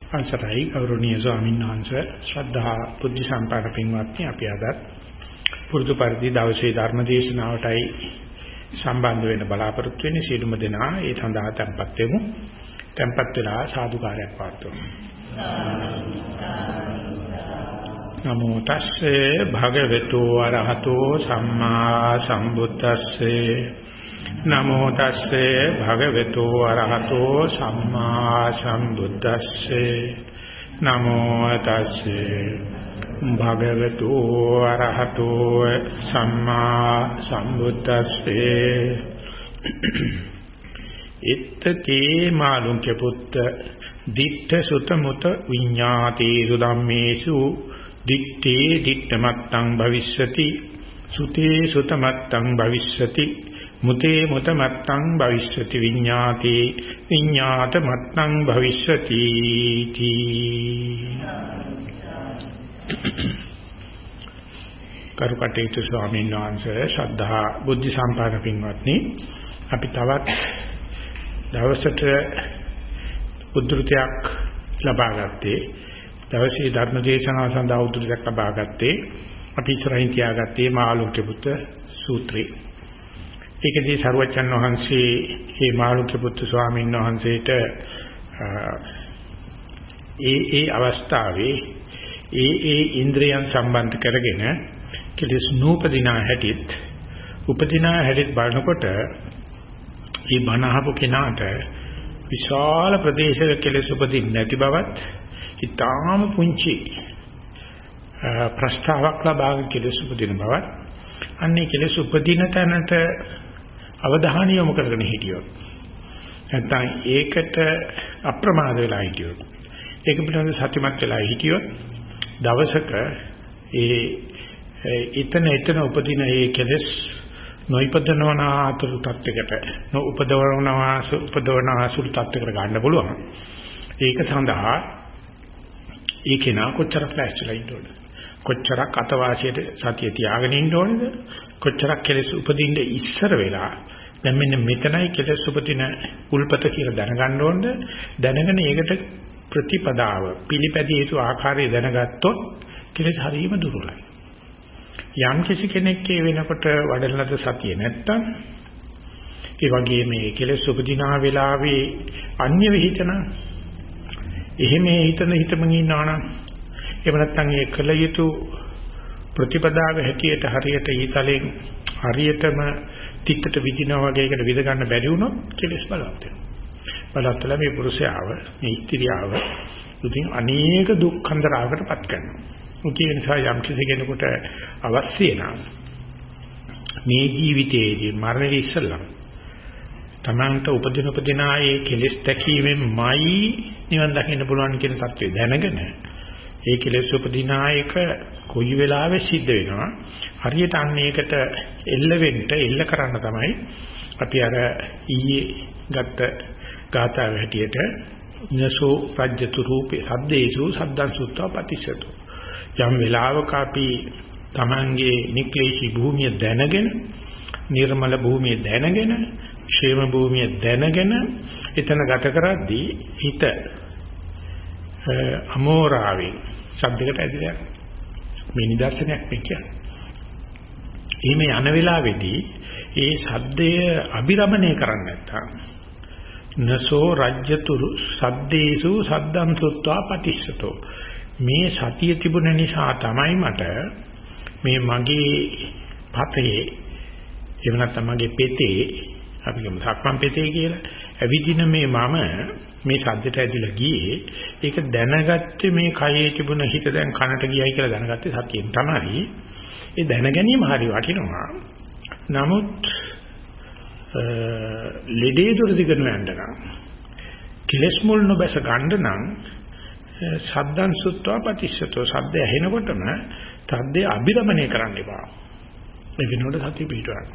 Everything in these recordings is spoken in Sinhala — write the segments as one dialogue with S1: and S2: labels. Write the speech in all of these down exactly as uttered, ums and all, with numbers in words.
S1: අවසරයි ගෞරවනීය ස්වාමීන් වහන්සේ ශ්‍රද්ධා බුද්ධ සම්පන්න පින්වත්නි අපි අද පුරුදු පරිදි දවසේ ධර්ම දේශනාවටයි සම්බන්ධ වෙන්න බලාපොරොත්තු වෙන්නේ සියලුම දෙනා ඒ සඳහා tempත් වෙමු. tempත් වෙලා සාදුකාරයක් පාත්වමු. නමෝ තස්සේ භගවතු වරහතෝ සම්මා සම්බුද්දස්සේ නමෝ තස්සේ භගවතු වරහතෝ සම්මා සම්බුද්දස්සේ නමෝ තස්සේ භගවතු වරහතෝ සම්මා සම්බුද්දස්සේ ඉත්තේ මාළුන්ගේ පුත්ත දිට්ඨ සුත මුත විඤ්ඤාති ධම්මේසු දිත්තේ දිත්තමත්තං භවිෂ්‍යති සුතේ සුතමත්තං භවිෂ්‍යති මුතේ මුතමත්තං භවිෂ්‍යති විඤ්ඤාති විඤ්ඤාත මත්තං භවිෂ්‍යති තී කරුකටේතු ස්වාමීන් වහන්සේ ශ්‍රද්ධා බුද්ධ සම්පන්න පින්වත්නි අපි තවත් දවසට උද්දෘතයක් ලබා ගත්තේ දවසේ ධර්ම දේශනාව සඳහා උද්දෘතයක් ලබා ගත්තේ අපි ඉස්සරහින් තියාගත්තේ මාළුක්‍ය පුත්ත සූත්‍රය. ඒකදී සරුවචන් වහන්සේ මේ මාළුක්‍ය පුත්ත ස්වාමීන් වහන්සේට ඒ ඒ අවස්ථාවේ ඒ ඒ ඉන්ද්‍රියයන් සම්බන්ධ කරගෙන කෙලෙස් නූපදිනා හැටිත් උපදිනා හැටිත් බලනකොට මේ බණ අහපු කෙනාට විශාල ප්‍රදේශයක කෙලෙස් උපදින්නේ නැති බවත් ඊටාම පුංචි ප්‍රස්තාවක් ලබාගෙන කෙලෙස් උපදින බවත් අන්නේ කෙලෙස් උපදින තැනට අවධානය යොමු කරගෙන හිටියොත් නැත්නම් ඒකට අප්‍රමාද වෙලා හිටියොත් ඒක පිළිබඳව සතිමත් වෙලා හිටියොත් දවසක ඒ ඊතන ඊතන උපදින ඒ කෙලෙස් නොයිපදනවන අතුරු තත්යකට නොඋපදවනවා උපදවන අසුරු තත්යකට ගන්න පුළුවන්. ඒක සඳහා ඒ කෙනා කොච්චරක් ලෑස්තිලා ඉන්න ඕනද? කොච්චරක් අතවාසියට සතිය තියාගෙන ඉන්න ඕනද? කොච්චරක් කෙලෙස් උපදින්න ඉස්සර වෙලා දැන් මෙන්න මෙතනයි කෙලෙස් උපදින උල්පත කියලා දැනගන්න ඕනද? දැනගෙන ඒකට ප්‍රතිපදාව පිළිපැදිය යුතු ආකාරය දැනගත්තොත් කෙලෙස් හරීම දුර්වලයි. යම් කිසි කෙනෙක් ඒ වෙනකොට වඩලනද සතිය නැත්තම් ඒ වගේ මේ කෙලෙස් උපදිනා වෙලාවේ අන්‍ය විහිතන එහෙම හිතන හිතමන් ඉන්නවනම් එහෙම නැත්නම් ඒ කල යුතු ප්‍රතිපදාව හැටියට හරියට ඊතලෙන් හරියටම තිත්තට විදිනා වගේ එකට විද ගන්න බැරි වුණොත් කෙලෙස් බලවත් වෙනවා. බලවත් වෙලා මේ පුරුෂයාව මේ ස්ත්‍රියව උදින් අනේක දුක්ඛන්දරාවකටපත් කරනවා. ඒ නිසා යම් කිසි කෙනෙකුට අවශ්‍ය නම් මේ ජීවිතයේදී මරණය ඉස්සෙල්ලා තමන්ට උපදින උපදින ආයේ කෙලෙස් දැකීමෙන්මයි නිවන් දකින්න පුළුවන් කියන தත්ත්වය දැනගෙන ඒ කෙලෙස් උපදින ආයක කොයි වෙලාවෙ සිද්ධ වෙනවා හරියට අන්න ඒකට එල්ල වෙන්න එල්ල කරන්න තමයි අපි අර ඊයේ ගත්ත ගාථාව හැටියට නසෝ රජ්‍යතු රූපේ සද්දේසු සද්දං සුත්වා පටිසතු යම් වෙලාවක අපි තමන්ගේ නික්ලේශී භූමිය දැනගෙන නිර්මල භූමිය දැනගෙන ക്ഷേම භූමිය දැනගෙන එතන ගත කරද්දී හිත අමෝරාවේ ශබ්දයකට ඇදලා මේ නිදර්ශනයක් මේ කියන්නේ. එහෙම යන වෙලාවේදී ඒ ශබ්දය අභිරමණය කරන්නේ නැත්තම් නසෝ රජ්‍යතුරු සද්දේසු සද්දං සුත්වා පටිච්චතෝ මේ සතිය තිබුණ නිසා තමයි මට මේ මගේ පතේ එහෙම නැත්නම් මගේ පෙතේ අපි කියමු සක්මන් පෙතේ කියලා ඇවිදින මේ මම මේ සද්දට ඇදිලා ගියේ ඒක දැනගත්තේ මේ කයේ තිබුණ හිත දැන් කනට ගියයි කියලා දැනගත්තේ සතියෙන් තමයි. ඒ දැන ගැනීම හරි වටිනවා. නමුත් ලෙඩේ දුර දිගට යන්න නම් කෙලස් මුල් නොබැස ගන්න නම් සද්දං සුත්වා පටිච්චතෝ සද්ද ඇහෙනකොටම සද්දේ අභිරමණය කරන්න එපා. ඒ වෙනකොට සතිය පිටවන්න.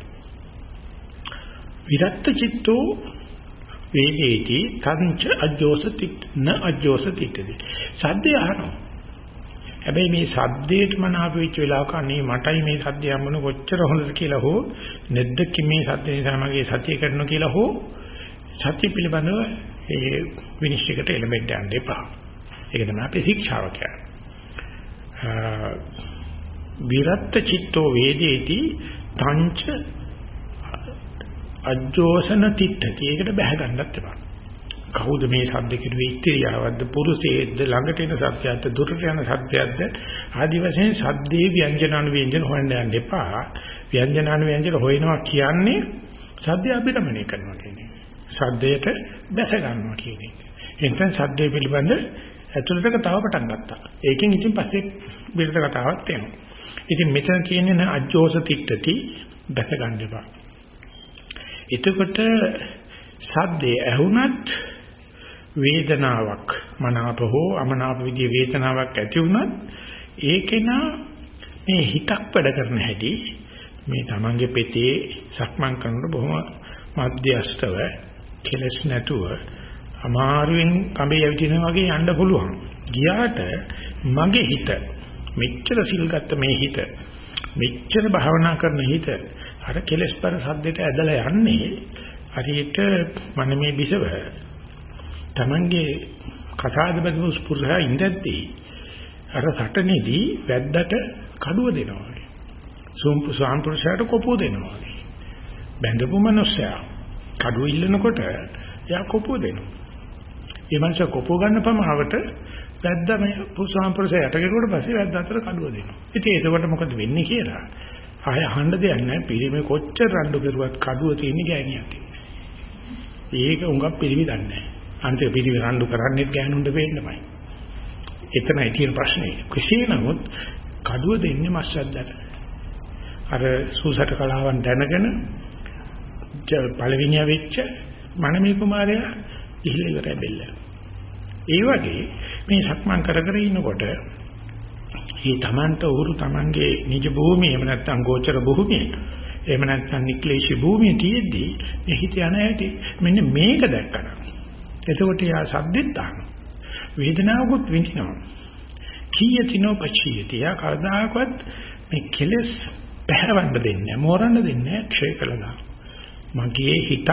S1: විරත් චිත්තෝ වේදේති තංච අජෝසතිත් න අජෝසතිතදී සද්දේ අහනවා. හැබැයි මේ සද්දේට මන ආපු වෙච්ච වෙලාවක අනේ මටයි මේ සද්දය යම්මන කොච්චර හොඳද කියලා හෝ නැද්ද මේ සද්දේ නිසා මගේ සතිය කරනවා කියලා හෝ සතිය පිළිබඳව ඒ විනිශ්චයකට එළඹෙන්න යන්න එපා. ඒක තමයි අපේ ශික්ෂාව කියන්නේ. විරත් චිත්තෝ වේදේති තංච අජෝසන තිට්ඨති. ඒකට බැහැ ගන්නත් එපා. කවුද මේ ශබ්ද කිරුවේ? ඉත්‍ත්‍යාවද්ද පුරුෂයේද්ද ළඟට එන සත්‍යයක්ද දුරට යන සත්‍යයක්ද ආදි වශයෙන් ශබ්දේ ව්‍යංජනානු ව්‍යංජන හොයන්න යන්න එපා. ව්‍යංජනානු ව්‍යංජන හොයනවා කියන්නේ ශබ්දය අභිරමණය කරනවා කියන්නේ. ශබ්දයට දැස ගන්නවා කියන්නේ. එතෙන් ශබ්දේ පිළිබඳ ඇතුළතක තව පටන් ගත්තා. ඒකෙන් ඉතින් පස්සේ විරත කතාවක් එනවා. ඉතින් මෙතන කියන්නේ න අජෝස තිට්ඨති දැස ගන්න එපා. එතකොට ශබ්දේ ඇහුණත් වේදනාවක් මනාප හෝ අමනාප විදිහේ වේදනාවක් ඇති වුණත් ඒකේන මේ හිතක් වැඩ කරන හැටි මේ Tamange පෙතේ සක්මන් කරනකොට බොහොම මධ්‍යස්තව කෙලස් නැතුව අමාරුවෙන් කඹේ යවිතිනා වගේ යන්න පුළුවන්. ගියාට මගේ හිත මෙච්චර සිල් ගත්ත මේ හිත මෙච්චර භාවනා කරන හිත අර කෙලස් පර සද්දයට ඇදලා යන්නේ හරියට මනමේ බිසව Tamange කසාද බඳු ස්පුරහා ඉඳද්දී අර සටනේදී වැද්දට කඩුව දෙනවා වගේ. සෝම්පු සාම්පුරුෂයාට කොපුව දෙනවා වගේ. බැඳපු මනුස්සයා කඩුව ඉල්ලනකොට එයා කොපුව දෙනවා. ඒ මනුස්සයා කොපුව ගන්න පමාවට වැද්දා මේ සාම්පුරුෂයා යට කෙරුවට පස්සේ වැද්දා අතර කඩුව දෙනවා. ඉතින් ඒකට මොකද වෙන්නේ කියලා ආය අහන්න දෙයක් නැහැ. පිළිමේ කොච්චර රණ්ඩු කරුවත් කඩුව තියෙන්නේ ගෑණියක්. ඒක උඟක් පිළිවි දන්නේ නැහැ. අන්තිම පිළිවි රණ්ඩු කරන්නේත් ගෑනුන්ට වෙන්නමයි. එතනයි තියෙන ප්‍රශ්නේ. කෙසේ නමුත් කඩුව දෙන්නේ මස්සද්දට. අර සූසට කලාවන් දැනගෙන පළවෙනියා වෙච්ච මනමේ කුමාරයා ඉහිල ඉවරයි බෙල්ල. ඒ වගේ මේ සක්මන් කර කර ඉන්නකොට මේ Tamanට උහුරු Tamanගේ නිජ භූමිය එහෙම නැත්නම් ගෝචර භූමිය එහෙම නැත්නම් නික්ලේශී භූමිය තියෙද්දී මේ හිත යන ඇති මෙන්න මේක දැක්කම එතකොට යා සද්දෙත් තාන වේදනාවකුත් විඳිනවා කීයතිනෝ පචියති යා කවදාකවත් මේ කෙලස් පැහැරවන්න දෙන්නේ නැහැ මෝරන්න දෙන්නේ නැහැ ක්ෂය කළා මගේ හිතත්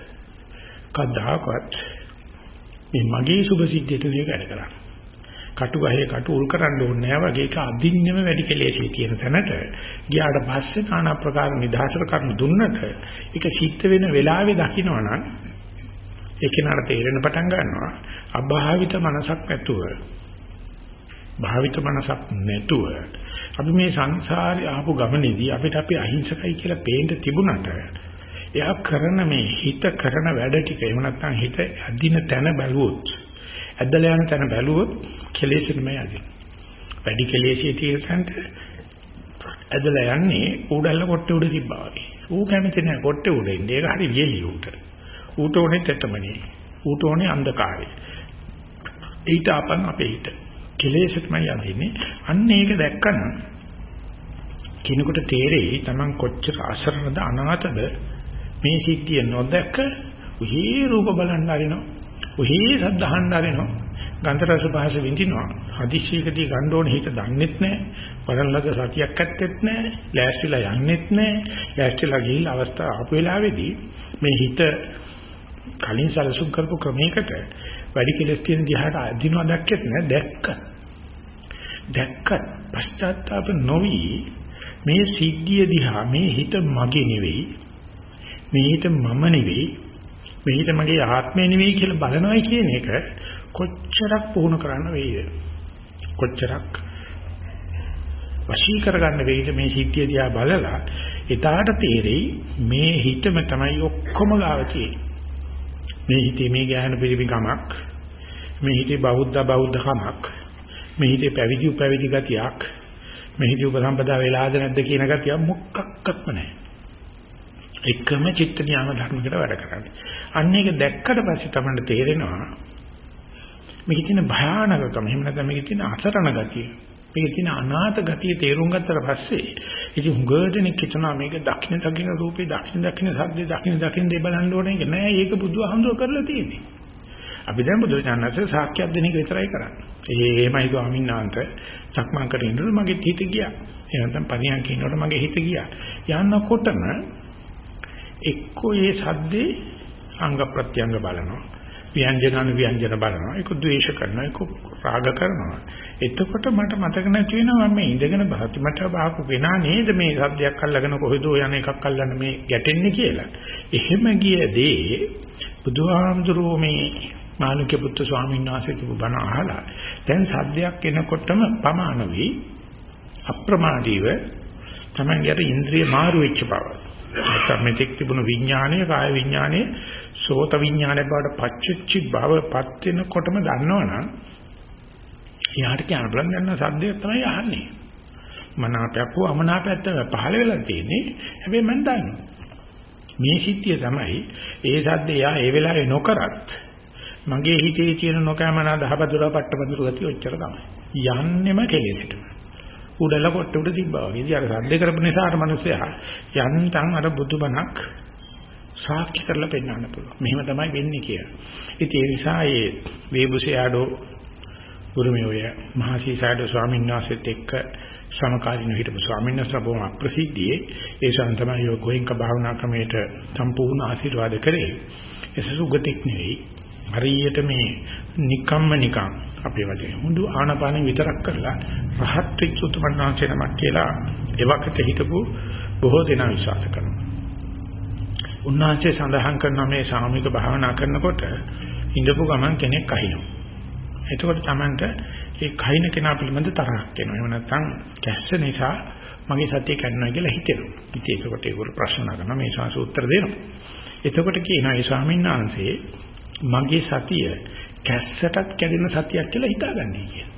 S1: කවදාකවත් මේ මගේ සුභ සිද්ධියට නේ වැඩ කරන්නේ කටු ගහේ කටු උල් කරන්න ඕනේ නැහැ වගේ එක අදින්නෙම වැඩි කෙලෙසී තියෙන තැනට ගියාට පස්සේ নানা ප්‍රකාර නිදහසට කරුණු දුන්නට ඒක සිද්ධ වෙන වෙලාවේ දකින්නවනම් ඒ කෙනාට තේරෙන පටන් ගන්නවා අභාවිත මනසක් නැතුව භාවිත මනසක් නැතුව අපි මේ සංසාරේ ආපු ගමනේදී අපිට අපි අහිංසකයි කියලා පේන්න තිබුණාට එයා කරන මේ හිත කරන වැඩ ටික එහෙම නැත්නම් හිත අදින තැන බැලුවොත් ඇදලා යන තැන බැලුවොත් කෙලෙසෙමයි යන්නේ. වැඩි කෙලෙසිය තියෙන තැනට ඇදලා යන්නේ උඩල්ල කොට්ටේ උඩ තිබ්බා වගේ. ඌ කැමති නැහැ කොට්ටේ උඩ ඉන්නේ. ඒක හරි වියලි ඌට. ඌට ඕනේ තෙතමනේ. ඌට ඕනේ අන්ධකාරය. ඊට අපන් අපේ හිත. කෙලෙසෙමයි යන්නේ. අන්න ඒක දැක්කම කිනුකට තේරෙයි Taman කොච්චර අසරණද අනාථද මේ සිද්ධිය නොදැක උහි රූප බලන්න ආරිනවා. උහි ශබ්ද අහන්න ආරිනවා. ගන්ධ රස පහස විඳිනවා. හදිස්සියකදී ගන්න ඕනේ හිත දන්නෙත් නැහැ. වරන්ලක සතියක් ඇත්තෙත් නැහැ. ලෑස්තිලා යන්නෙත් නැහැ. ලෑස්තිලා ගිහිල්ලා අවස්ථාව ආපු වෙලාවේදී මේ හිත කලින් සැලසුම් කරපු ක්‍රමයකට වැඩි කෙලස් තියෙන දිහාට අදිනවා දැක්කෙත් නැහැ. දැක්ක. දැක්කත් පශ්චාත්තාප නොවි මේ සිද්ධිය දිහා මේ හිත මගේ නෙවෙයි. මේ හිත මම නෙවෙයි. මේ හිත මගේ ආත්මය නෙවෙයි කියලා බලනවායි කියන එක කොච්චරක් පුහුණු කරන්න වෙයිද? කොච්චරක් වශී කරගන්න වෙයිද මේ සිද්ධිය දිහා බලලා එතාට තේරෙයි මේ හිතම තමයි ඔක්කොම ගාව තියෙන්නේ. මේ හිතේ මේ ගැහන පිළිවිකමක්, මේ හිතේ බෞද්ධ බෞද්ධ කමක්, මේ හිතේ පැවිදි උපැවිදි ගතියක්, මේ හිතේ උපසම්පදා වෙලාද නැද්ද කියන ගතිය මොකක්වත්ම නැහැ. එකම චිත්ත ඥාන ධර්මයකට වැඩ කරන්නේ. අන්න ඒක දැක්කට පස්සේ තමයි තේරෙනවා මේකේ තියෙන භයානකකම එහෙම නැත්නම් මේකේ තියෙන අසරණ ගතිය මේකේ තියෙන අනාථ ගතිය තේරුම් ගත්තට පස්සේ ඉතින් හුඟදෙනෙක් හිතනවා මේක දක්ෂින දක්ෂින රූපේ දක්ෂින දක්ෂින සද්දේ දක්ෂින දක්ෂින දේ බලන්න ඕනේ ඒක නෑ ඒක බුදුහාමුදුර කරලා තියෙන්නේ අපි දැන් බුදුචානන්සේ සාක්ෂියක් දෙන එක විතරයි කරන්නේ ඒ එහෙමයි ස්වාමීන් වහන්සේ සක්මන් කරගෙන ඉන්නකොට මගේ හිත ගියා එහෙනම් නැත්නම් පරියන් කියනකොට මගේ හිත ගියා යන්නකොටම එක්කෝ ඒ සද්දේ අංග ප්‍රත්‍යංග බලනවා ව්‍යංජන අනු ව්‍යංජන බලනවා. ඒක ද්වේෂ කරනවා. ඒක රාග කරනවා. එතකොට මට මතක නැති වෙනවා මම මේ ඉඳගෙන බහති මට බාපු වෙනා නේද මේ සද්දයක් අල්ලගෙන කොහෙද යන එකක් අල්ලන්න මේ ගැටෙන්නේ කියලා. එහෙම ගියදී බුදුහාමුදුරුවෝ මේ මාළුක්‍ය පුත්තු ස්වාමීන් වහන්සේ කිව්ව බණ අහලා දැන් සද්දයක් එනකොටම පමාන වෙයි අප්‍රමාදීව තමන්ගේ ඉන්ද්‍රිය මාරු වෙච්ච බව. නැත්නම් මෙතෙක් තිබුණු විඥානය කාය විඥානය සෝත විඥානය බවට පච්චච්චි බවපත් වෙනකොටම දන්නවනම් යාට කියන බලන් ගන්න සද්දය තමයි අහන්නේ. මනාපයක් හෝ අමනාපයක් තමයි පහළ වෙලා තියෙන්නේ. හැබැයි මම දන්නවා. මේ සිද්ධිය තමයි ඒ සද්දය යා ඒ වෙලාවේ නොකරත් මගේ හිතේ තියෙන නොකෑමනා දහබදුරා පට්ටබදුර ගතිය ඔච්චර තමයි. යන්නෙම කෙලෙසට. උඩල කොට උඩ තිබ්බා වගේ. ඉතින් අර සද්ද කරපු නිසා අර මිනිස්සයා යන්තම් අර බුදුබණක් සාක්ෂි කරලා පෙන්නන්න පුළුවන්. මෙහෙම තමයි වෙන්නේ කියලා. ඉතින් ඒ නිසා මේ වේබුසයාඩෝ ගුරුමෙය මහසීසාඩෝ ස්වාමීන් වහන්සේත් එක්ක සමකාලීන හිටපු ස්වාමීන් වහන්සේ බොහොම අප්‍රසිද්ධියේ ඒ ශාන් තමයි ඔය ගෝයින්ක භාවනා ක්‍රමයට සම්පූර්ණ ආශිර්වාද කරේ. ඒක සුගතික් නෙවෙයි. හරියට මේ නිකම්ම නිකම් අපේ වගේ හුදු ආනපාන විතරක් කරලා රහත් වෙච්ච උතුමන්වහන්සේ නමක් කියලා එවකට හිටපු බොහෝ දෙනා විශ්වාස කරනවා. උන්වහන්සේ සඳහන් කරන මේ සාමික භාවනා කරනකොට ඉඳපු ගමන් කෙනෙක් අහිනවා. එතකොට Tamanට ඒ කයින් කෙනා පිළිබඳ තරහක් එනවා. එහෙම නැත්නම් කැස්ස නිසා මගේ සතිය කැඩනවා කියලා හිතෙනවා. ඉතින් ඒකට ඒගොල්ලෝ ප්‍රශ්න නගනවා මේ ශාස්ත්‍ර උත්තර දෙනවා. එතකොට කියනවා මේ ස්වාමීන් වහන්සේ මගේ සතිය කැස්සටත් කැඩෙන සතියක් කියලා හිතාගන්නේ කියලා.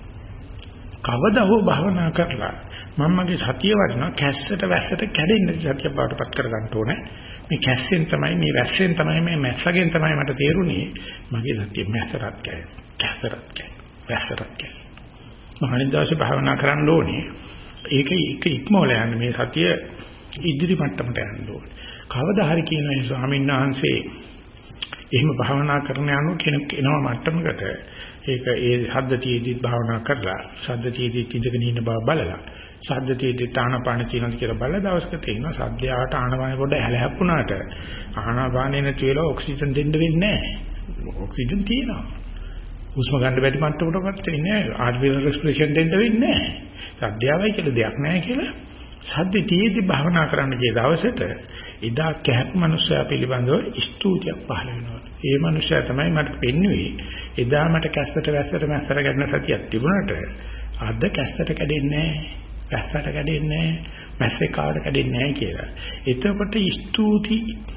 S1: කවදා හෝ භාවනා කරලා මම මගේ සතිය වඩනවා කැස්සට වැස්සට කැඩෙන්න සතිය බාටපත් කරගන්න ඕනේ. මේ කැස්සෙන් තමයි මේ වැස්සෙන් තමයි මේ මැස්සගෙන් තමයි මට තේරුනේ මගේ සතිය මැස්සටත් කැඩෙනවා. කැස්සටත් කැඩෙනවා. වැස්සටත් කැඩෙනවා. මම අනිද්දාසේ භාවනා කරන්න ඕනේ. ඒක එක ඉක්මවල යන්නේ මේ සතිය ඉදිරි මට්ටමට යන්න ඕනේ. කවදා හරි කියන ඒ ස්වාමීන් වහන්සේ එහෙම භාවනා කරන යනු කෙනෙක් එනවා මට්ටමකට ඒක ඒ සද්දතියේදී භාවනා කරලා සද්දතියේදී ඉඳගෙන ඉන්න බව බලලා සද්දතියේදී තානපාන තියෙනවා කියලා බලලා දවසක තේිනවා සද්දයාට ආනපාන පොඩ හැලහැප්පුණාට ආනපානේ නැති වෙලා ඔක්සිජන් දෙන්න වෙන්නේ නැහැ. ඔක්සිජන් තියෙනවා. හුස්ම ගන්න බැරි මට්ටමකටවත් වෙන්නේ නැහැ. ආර්ටිෆිෂල් රෙස්පිරේෂන් දෙන්න වෙන්නේ නැහැ. සද්දයාවයි කියලා දෙයක් නැහැ කියලා සද්දතියේදී භාවනා කරන්න ගිය දවසට එදා කැහක් මනුස්සයා පිළිබඳව ස්තුතියක් පහළ වෙනවා. ඒ මනුස්සයා තමයි මට පෙන්වුවේ. එදා මට කැස්සට වැස්සට මැස්සට ගැටෙන සතියක් තිබුණාට අද කැස්සට කැඩෙන්නේ නැහැ. වැස්සට කැඩෙන්නේ නැහැ. මැස්සේ කාට කැඩෙන්නේ නැහැ කියලා. එතකොට ස්තුති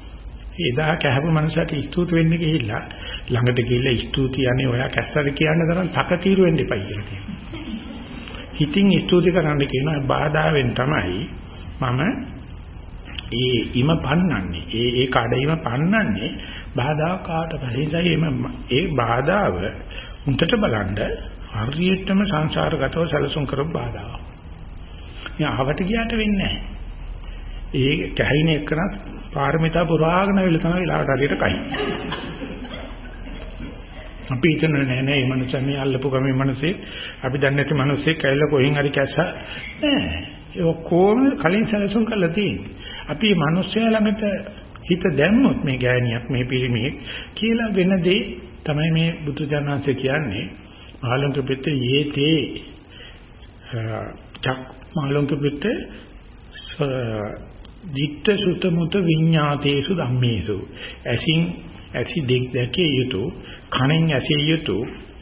S1: එදා කැහපු මනුස්සයාට ස්තුති වෙන්න ගිහිල්ලා ළඟට ගිහිල්ලා ස්තුති යන්නේ ඔයා කැස්සට කියන තරම් තකතිරු වෙන්න එපයි කියලා කියනවා. හිතින් ස්තුති කරන්න කියනවා බාධාවෙන් තමයි මම ඒ ඉම පන්නන්නේ ඒ ඒ කඩේම පන්නන්නේ බාධා කාට පරිසයි එම ඒ බාධාව උන්ට බලන්න හරියටම සංසාරගතව සැලසුම් කරපු බාධාවක්. මේ ආවට ගියාට වෙන්නේ නැහැ. ඒ කැහින එකනත් පාරමිතා පුරාගෙන වෙල තමයි වෙලාවට හරියට කයි. අපි හිතන්නේ නෑ නෑ මේ මනුස්සයා මේ අල්ලපු ගමේ මිනිස්සේ අපි දන්නේ නැති මිනිස්සේ කැයිලා කොහෙන් හරි කැස්ස නෑ. ඒ ඔක්කොම කලින් සැලසුම් කරලා තියෙන්නේ. අපි මේ මිනිස්සයා ළඟට හිත දැම්මොත් මේ ගෑණියක් මේ පිරිමියෙක් කියලා වෙන දේ තමයි මේ බුදුජානනාංශ කියන්නේ මාළුන්ක පිට යේතේ චක් මාළුන්ක පිට දිත්ත සුත මුත විඤ්ඤාතේසු ධම්මේසු ඇසින් ඇසි දෙක් දැකිය යුතු කනෙන් ඇසිය යුතු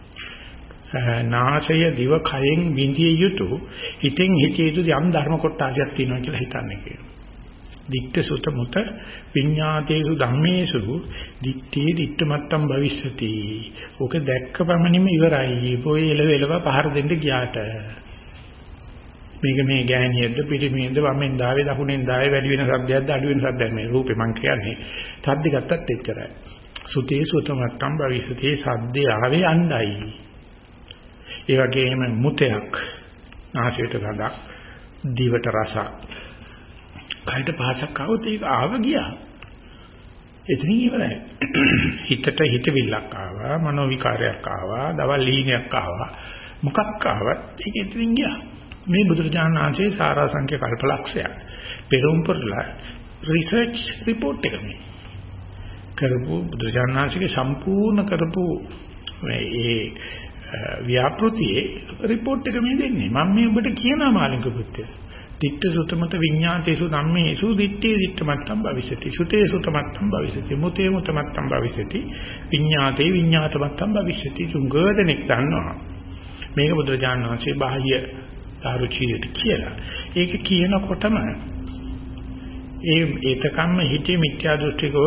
S1: නාසය දිව කයෙන් විඳිය යුතු හිතෙන් හිතිය යුතු යම් ධර්ම කොටසක් තියෙනවා කියලා හිතන්නේ කියනවා. දික්ත සුත මුත විඤ්ඤාතේසු ධම්මේසු දිත්තේ දිත්තමත්තම් භවිෂ්‍යති. ඔක දැක්ක පමණින්ම ඉවරයි. පොයි එලවෙලව පහර දෙන්න ගියාට මේක මේ ගෑණියෙක්ද පිටිමියෙක්ද වමෙන් දාවේ දකුණෙන් දාවේ වැඩි වෙන සද්දයක්ද අඩු වෙන සද්දයක් මේ රූපේ මං කියන්නේ. සද්ද ගත්තත් එච්චරයි. සුතේ සුතමත්තම් භවිෂ්‍යති සද්දේ ආවේ අණ්ඩයි. ඒ වගේම මුතයක් නාසයට ගඳක් දිවට රසක් කයට පහසක් આવොත් ඒක ආව ගියා. එතනින් ඉවරයි. හිතට හිතවිල්ලක් ආවා, මනෝ විකාරයක් ආවා, දවල් ලීනයක් ආවා. මොකක් ආවත් ඒක එතනින් ගියා. මේ බුදුරජාණන් වහන්සේ සාරාංශක කල්පලක්ෂයක් පෙරම් පුරලා රිසර්ච් රිපෝට් එක මේ. කරපු බුදුජානනාංශික සම්පූර්ණ කරපු ඒ ව්‍යාපෘතියේ report එක මේ දෙන්නේ. මම මේ ඔබට කියනවා මාළික පුත්‍රය. ditta sutamata viññātesu dhammesu ditte dittamattam bhavisati. sute sutamattam bhavisati. mute mutamattam bhavisati. viññāte viññātamattam bhavisati. සුංගදෙනෙක් දන්නවා. මේක බුදුජානනාංශයේ බාහ්‍ය ආරුචියට කියලා. ඒක කියනකොටම ඒ ඒතකම්ම හිතේ මිත්‍යා දෘෂ්ටිකව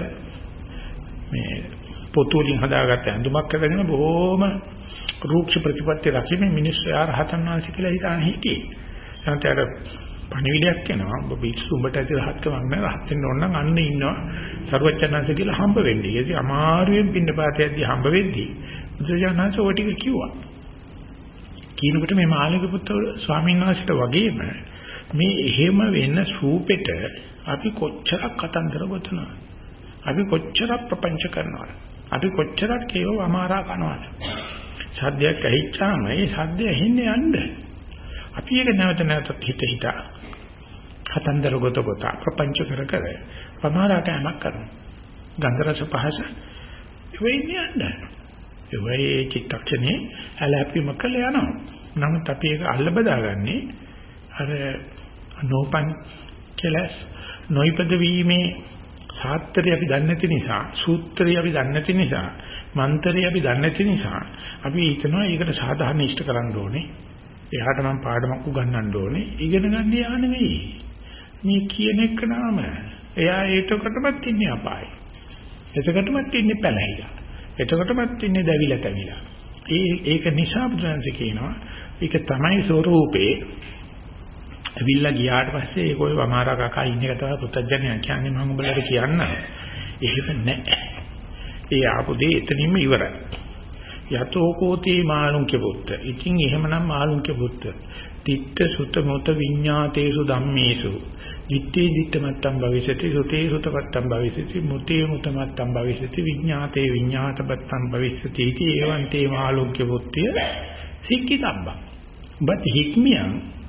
S1: මේ පොතු වලින් හදාගත්ත ඇඳුමක් කරගෙන බොහොම රූක්ෂ ප්‍රතිපත්ති රකින්න මිනිස්සු ආර හතන් වහන්සේ කියලා හිතාන හිටියේ. නැත්නම් අර පණිවිඩයක් එනවා. ඔබ පිස්සු උඹට ඇති රහත්කමක් නෑ. රහත් වෙන්න ඕන නම් අන්න ඉන්නවා. සරුවචනංශ කියලා හම්බ වෙන්නේ. ඒකේ අමාරුවෙන් පින්නපාතයේදී හම්බ වෙද්දී බුදුජානනාංශ ඔය ටික කිව්වා. කියනකොට මේ මාළික පුත්‍ර ස්වාමීන් වහන්සේට වගේම මේ එහෙම වෙන සූපෙට අපි කොච්චරක් කතන්දර ගොතනවද? අපි කොච්චරක් ප්‍රපංච කරනවද? අපි කොච්චරක් ඒව අමාරා කරනවද? සද්දයක් ඇහිච්චාම ඒ සද්ද ඇහින්නේ යන්න. අපි ඒක නැවත නැවතත් හිත හිත කතන්දර ගොත ගොත ප්‍රපංච කර කර අමාරාටමක් කරනවා. ගන්ධ රස පහස වෙන්නේ යන්න. ඒ වෙයි චිත්තක්ෂණේ ඇලැපීම කළ යනවා. නමුත් අපි ඒක අල්ල බදාගන්නේ අර නෝපන් කෙලස් නොයිපද වීමේ සාත්‍රය අපි දන්නේ නැති නිසා, සූත්‍රය අපි දන්නේ නැති නිසා, මන්ත්‍රය අපි දන්නේ නැති නිසා අපි හිතනවා ඒකට සාධාරණ ඉෂ්ට කරන්න ඕනේ. එයාට මම පාඩමක් උගන්වන්න ඕනේ. ඉගෙන ගන්න යා නෙවෙයි. මේ කියන එක නම එයා ඒකකටමත් ඉන්නේ අපායි. එතකටමත් ඉන්නේ පැලහිලා. එතකොටමත් ඉන්නේ දැවිලා තැවිලා. ඒ ඒක නිසා බුදුන්සේ කියනවා ඒක තමයි ස්වરૂපේ. අවිල්ලා ගියාට පස්සේ ඒක ඔය වමාරා කකා ඉන්න එක තමයි පුත්තජනයා කියන්නේ මම උඹලට කියන්න. එහෙම නැහැ. ඒ ආපු දේ එතනින්ම ඉවරයි. යතෝ කෝති මාළුන්ගේ පුත්ත. ඉතින් එහෙමනම් මාළුන්ගේ පුත්ත. තිත්ත සුත මොත විඤ්ඤාතේසු ධම්මේසු. දිත්තේ දිත්තමත්තම් භවිෂති සුතේ සුතපත්තම් භවිෂති මුතේ මුතමත්තම් භවිෂති විඤ්ඤාතේ විඤ්ඤාතපත්තම් භවිෂති इति එවං තේ මාළුන්ගේ පුත්තිය සික්කිතබ්බ. බත් හික්මියන්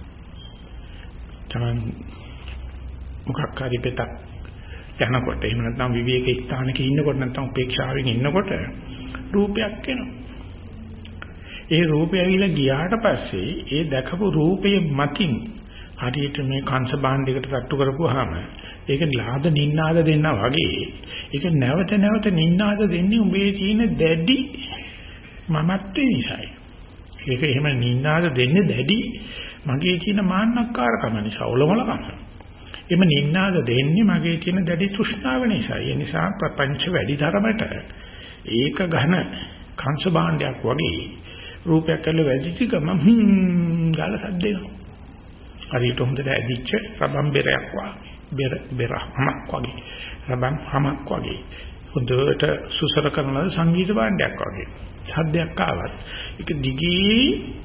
S1: තමන් මොකක් හරි පෙතක් යනකොට එහෙම නැත්නම් විවේක ස්ථානක ඉන්නකොට නැත්නම් උපේක්ෂාවෙන් ඉන්නකොට රූපයක් එනවා. ඒ රූපය ඇවිල්ලා ගියාට පස්සේ ඒ දැකපු රූපයේ මතින් හරියට මේ කංශ භාණ්ඩයකට තට්ටු කරපුවාම ඒක ලාද නින්නාද දෙන්නා වගේ ඒක නැවත නැවත නින්නාද දෙන්නේ උඹේ තියෙන දැඩි මමත්වේ නිසායි. ඒක එහෙම නින්නාද දෙන්නේ දැඩි මගේ තියෙන මාන්නක්කාරකම නිසා ඔලොමලකම. එම නින්නාද දෙන්නේ මගේ තියෙන දැඩි තෘෂ්ණාව නිසා. ඒ නිසා ප්‍රපංච වැඩි ධර්මයට ඒක ඝන කංශ භාණ්ඩයක් වගේ රූපයක් කළ වැදිච්ච ගම හ්ම් ගාල සද්දේනවා. හරියට හොඳට ඇදිච්ච රබම් බෙරයක් වගේ බෙර බෙරහමක් වගේ රබම් හමක් වගේ හොඳට සුසර කරන සංගීත භාණ්ඩයක් වගේ සද්දයක් ආවත් ඒක දිගී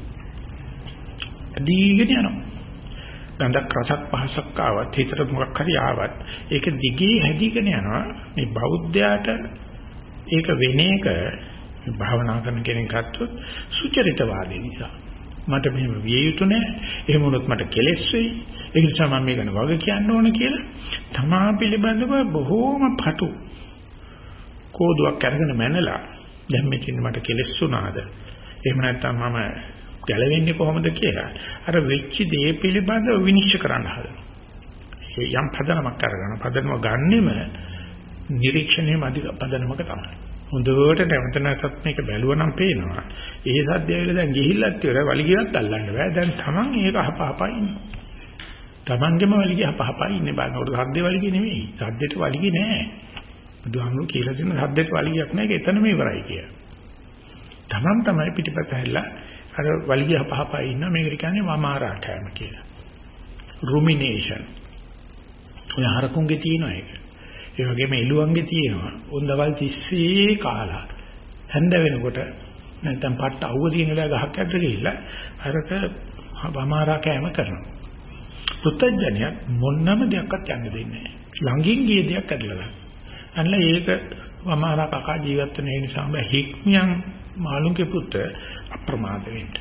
S1: දීගෙන යනවා. ගඳක් රසක් පහසක් ආවත් හිතට මොකක් හරි ආවත් ඒක දිගී හැදීගෙන යනවා. මේ බෞද්ධයාට ඒක වෙන එක භාවනා කරන කෙනෙක් අත්වත් සුචරිතවාදී නිසා මට මෙහෙම විය යුතු නැහැ. එහෙම වුණොත් මට කෙලෙස් වෙයි. ඒ නිසා මම මේක ගැන වග කියන්න ඕන කියලා තමා පිළිබඳව බොහෝම පටු කෝදුවක් අරගෙන මැනලා දැන් මෙතන මට කෙලෙස් වුණාද? එහෙම නැත්නම් මම ගැලවෙන්නේ කොහොමද කියලා අර වෙච්ච දේ පිළිබඳව විනිශ්චය කරන්න හදනවා. ඒ යම් පදනමක් අරගෙන පදනම ගන්නෙම නිරීක්ෂණයේ මැදි පදනමක තමයි. හොඳට නැවත නැවතත් මේක බැලුවනම් පේනවා. ඒ සද්දය වල දැන් ගිහිල්ලත් ඉවරයි වලිගියක් අල්ලන්න බෑ. දැන් තමන් ඒක අහපහපා ඉන්නවා. තමන්ගේම වලිගිය අහපහපා ඉන්නේ බලනකොට සද්දේ වලිගිය නෙමෙයි. සද්දේට වලිගිය නෑ. බුදුහාමුදුරු කියලා දෙන සද්දේට වලිගියක් නෑ. ඒක එතනම ඉවරයි කිය. තමන් තමයි පිටිපත හැල්ලා අර වලිගිය අහපහපා ඉන්න මේකට කියන්නේ වමාරාඨයම කියලා. රුමිනේෂන්. ඔය හරකුන්ගේ තියෙනවා ඒක. ඒ වගේම එළුවන්ගේ තියෙනවා. උන්දවල් තිස්සේ කාලා හැන්ද වෙනකොට නැත්නම් පට්ට අවුව තියෙන වෙලාව ගහක් ඇද්ද ගිහිල්ලා අරක වමාරා කෑම කරනවා. පුත්තජනිය මොන්නම දෙයක්වත් යන්න දෙන්නේ නැහැ. ළඟින් ගිය දෙයක් ඇදලා ගන්න. අන්න ඒක වමාරා කකා ජීවත් වෙන නිසා බෑ හික්මියන් මාළුන්ගේ පුත්ත අප්‍රමාද වෙන්න.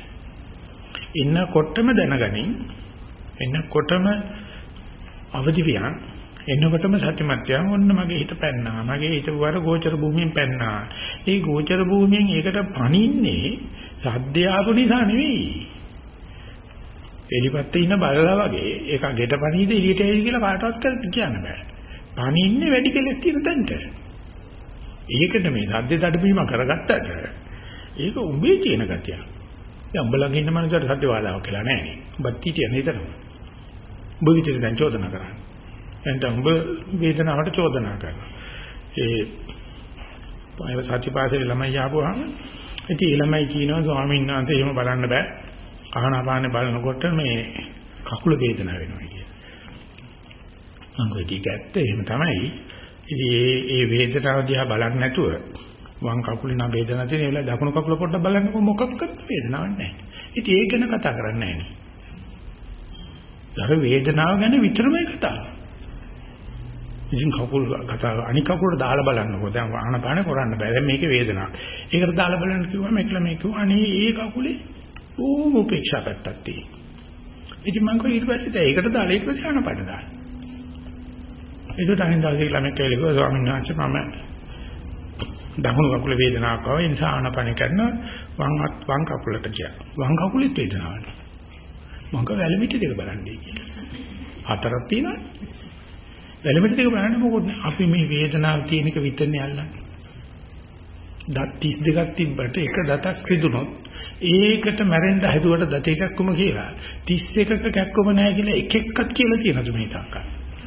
S1: එන්නකොටම දැනගනින් එන්නකොටම අවදි වියන් එන්නකොටම සත්‍යමත්යන් ඔන්න මගේ හිත පැන්නා. මගේ හිත වර ගෝචර භූමියෙන් පැන්නා. ඒ ගෝචර භූමියෙන් ඒකට පණින්නේ සද්දය ආපු නිසා නෙවෙයි. එලිපත්තේ ඉන්න බලලා වගේ ඒක ගෙට පණීද එළියට එයි කියලා කාටවත් කියන්න බෑ. පණින්නේ වැඩි කෙලෙස් තියෙන තැනට. ඒකට මේ සද්ද දඩබීම කරගත්තට ඒක උඹේ තියෙන ගතිය. දැන් උඹ ළඟ ඉන්න මනුස්සයට සද්ද වාදාවක් කියලා නෑ නේ. උඹත් හිටියන විතරම. උඹ විතර දැන් චෝදනා කරන්නේ. එතන උඹ වේදනාවට චෝදනා කරනවා. ඒ පොයේ සත්‍යපාසලේ ළමයි ආපුවාම ඉතින් ළමයි කියනවා ස්වාමීන් වහන්සේ එහෙම බලන්න බෑ. ආහනාපානේ බලනකොට මේ කකුල වේදනාව වෙනවා කියලා. මම කිව්වා ඒක ඇත්ත එහෙම තමයි. ඉතින් ඒ ඒ වේදනාව දිහා බලන්නේ නැතුව වම් කකුලේ නම් වේදනාවක් තියෙන ඒ වෙලාව දකුණු කකුල පොඩ්ඩක් බලන්නකො මොකක්ද වේදනාවක් නැහැ. ඉතින් ඒක ගැන කතා කරන්නේ නැහැ නේ. අර වේදනාව ගැන විතරමයි කතාව. ඉතින් කකුල් කතාව අනික කකුලට දාලා බලන්නකො. දැන් ආහනාපානේ කරන්න බෑ. දැන් මේකේ වේදනාවක්. ඒකට දාලා බලන්න කිව්වම ඒකලා මේ කිව්වා අනේ ඒ කකුලේ ඕම උපේක්ෂා පැත්තක් තියෙනවා. ඉතින් මම කිව්වා ඊට පස්සේ ඒකට දාලා ඒක ධ්‍යාන පාඩ දාන්න. ඒකට අනිත් දවසේ ළමෙක් කියලා කිව්වා ස්වාමීන් වහන්සේ මම දකුණු කකුල වේදනාවක් ආවා ඒ නිසා ආනපන කරනවා වම් වම් කකුලට ගියා. වම් කකුලෙත් වේදනාවක්. මම කිව්වා වැලමිටි දෙක බලන්නේ කියලා. හතරක් තියෙනවා. වැලමිටි දෙක බලන්න මොකද අපි මේ වේදනාව තියෙන එක විතරනේ අල්ලන්නේ. දත් තිස් දෙකක් තිබ්බට එක දතක් රිදුනොත් ඒකට මැරෙන්න හැදුවට දත එකක්ම කියලා තිස් එකක කැක්කම නැහැ කියලා එක එක්කත් කියලා කියනද මේ තාක්කා.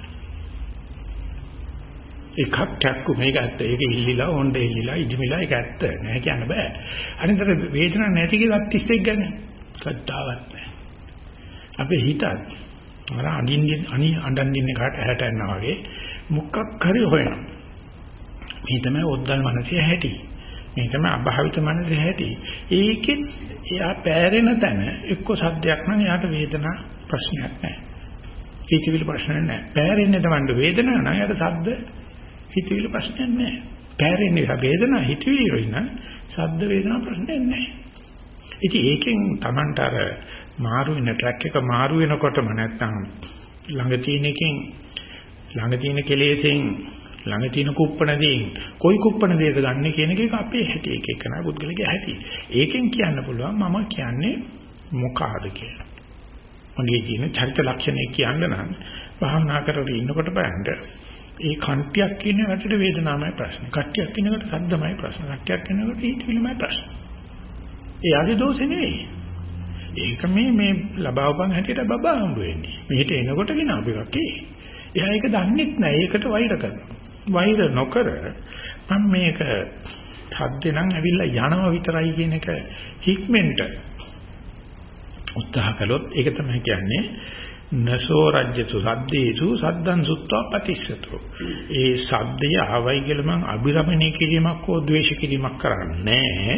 S1: එකක් කැක්කු මේක ඇත්ත. ඒක ඉල්ලිලා හොඬ ඉල්ලිලා ඉදිමිලා ඒක ඇත්ත නෑ කියන්න බෑ. අනිතර වේදනාවක් නැති කියලා තිස් එක ගන්න. සත්‍යාවක් නෑ. අපේ හිතත් අර අඳින්න අනි අඳින්න කාට ඇහැට යනවා වගේ මුක්කක් හරි හොයනවා. මේ තමයි ඔද්දල් මනසේ හැටි. මේ තමයි අභාවිත මනසේ හැටි. ඒකෙත් එයා පෑරෙන තැන එක්ක සද්දයක් නම් එයාට වේදනා ප්‍රශ්නයක් නැහැ. හිතවිලි ප්‍රශ්නයක් නැහැ. පෑරෙන්නේ තමයි වේදනාව නම් එයාට සද්ද හිතවිලි ප්‍රශ්නයක් නැහැ. පෑරෙන්නේ වේදනාව හිතවිලි වෙන සද්ද වේදනා ප්‍රශ්නයක් නැහැ. ඉතින් ඒකෙන් Tamanට අර මාරු වෙන ට්‍රැක් එක මාරු වෙනකොටම නැත්තම් ළඟ තියෙන එකෙන් ළඟ තියෙන කෙලෙසෙන් ළඟ තියෙන කුප්පණදී කොයි කුප්පණදේද ගන්න කියන එක අපේ හැටි එක එක නා පුද්ගලගේ හැටි. ඒකෙන් කියන්න පුළුවන් මම කියන්නේ මොකಾದ කියලා. මගේ ජීන චරිත ලක්ෂණේ කියන්න නම් භාවනා කරලා ඉන්නකොට බලන්න ඒ කන්ටියක් කියන වැටට වේදනාවයි ප්‍රශ්න. කට්ටියක් කියනකොට සද්දමයි ප්‍රශ්න. කට්ටියක් කියනකොට හිතවිලිමයි ප්‍රශ්න. ඒ ආදි දෝෂේ නෙවෙයි. ඒක මේ මේ ලබාවපන් හැටියට බබා හම්බ වෙන්නේ. මෙහෙට එනකොට ගෙන අපි එකක් ඒ. එයා ඒක දන්නෙත් නැහැ. ඒකට වෛර කරනවා. වෛර නොකර මම මේක හද්දේ නම් ඇවිල්ලා යනවා විතරයි කියන එක හික්මෙන්ට උත්සාහ කළොත් ඒක තමයි කියන්නේ නසෝ රජ්‍යතු සද්දේසු සද්දං සුත්වා පටිච්චසතු. ඒ සද්දය ආවයි කියලා මං අභිරමණය කිරීමක් හෝ ද්වේෂ කිරීමක් කරන්නේ නැහැ.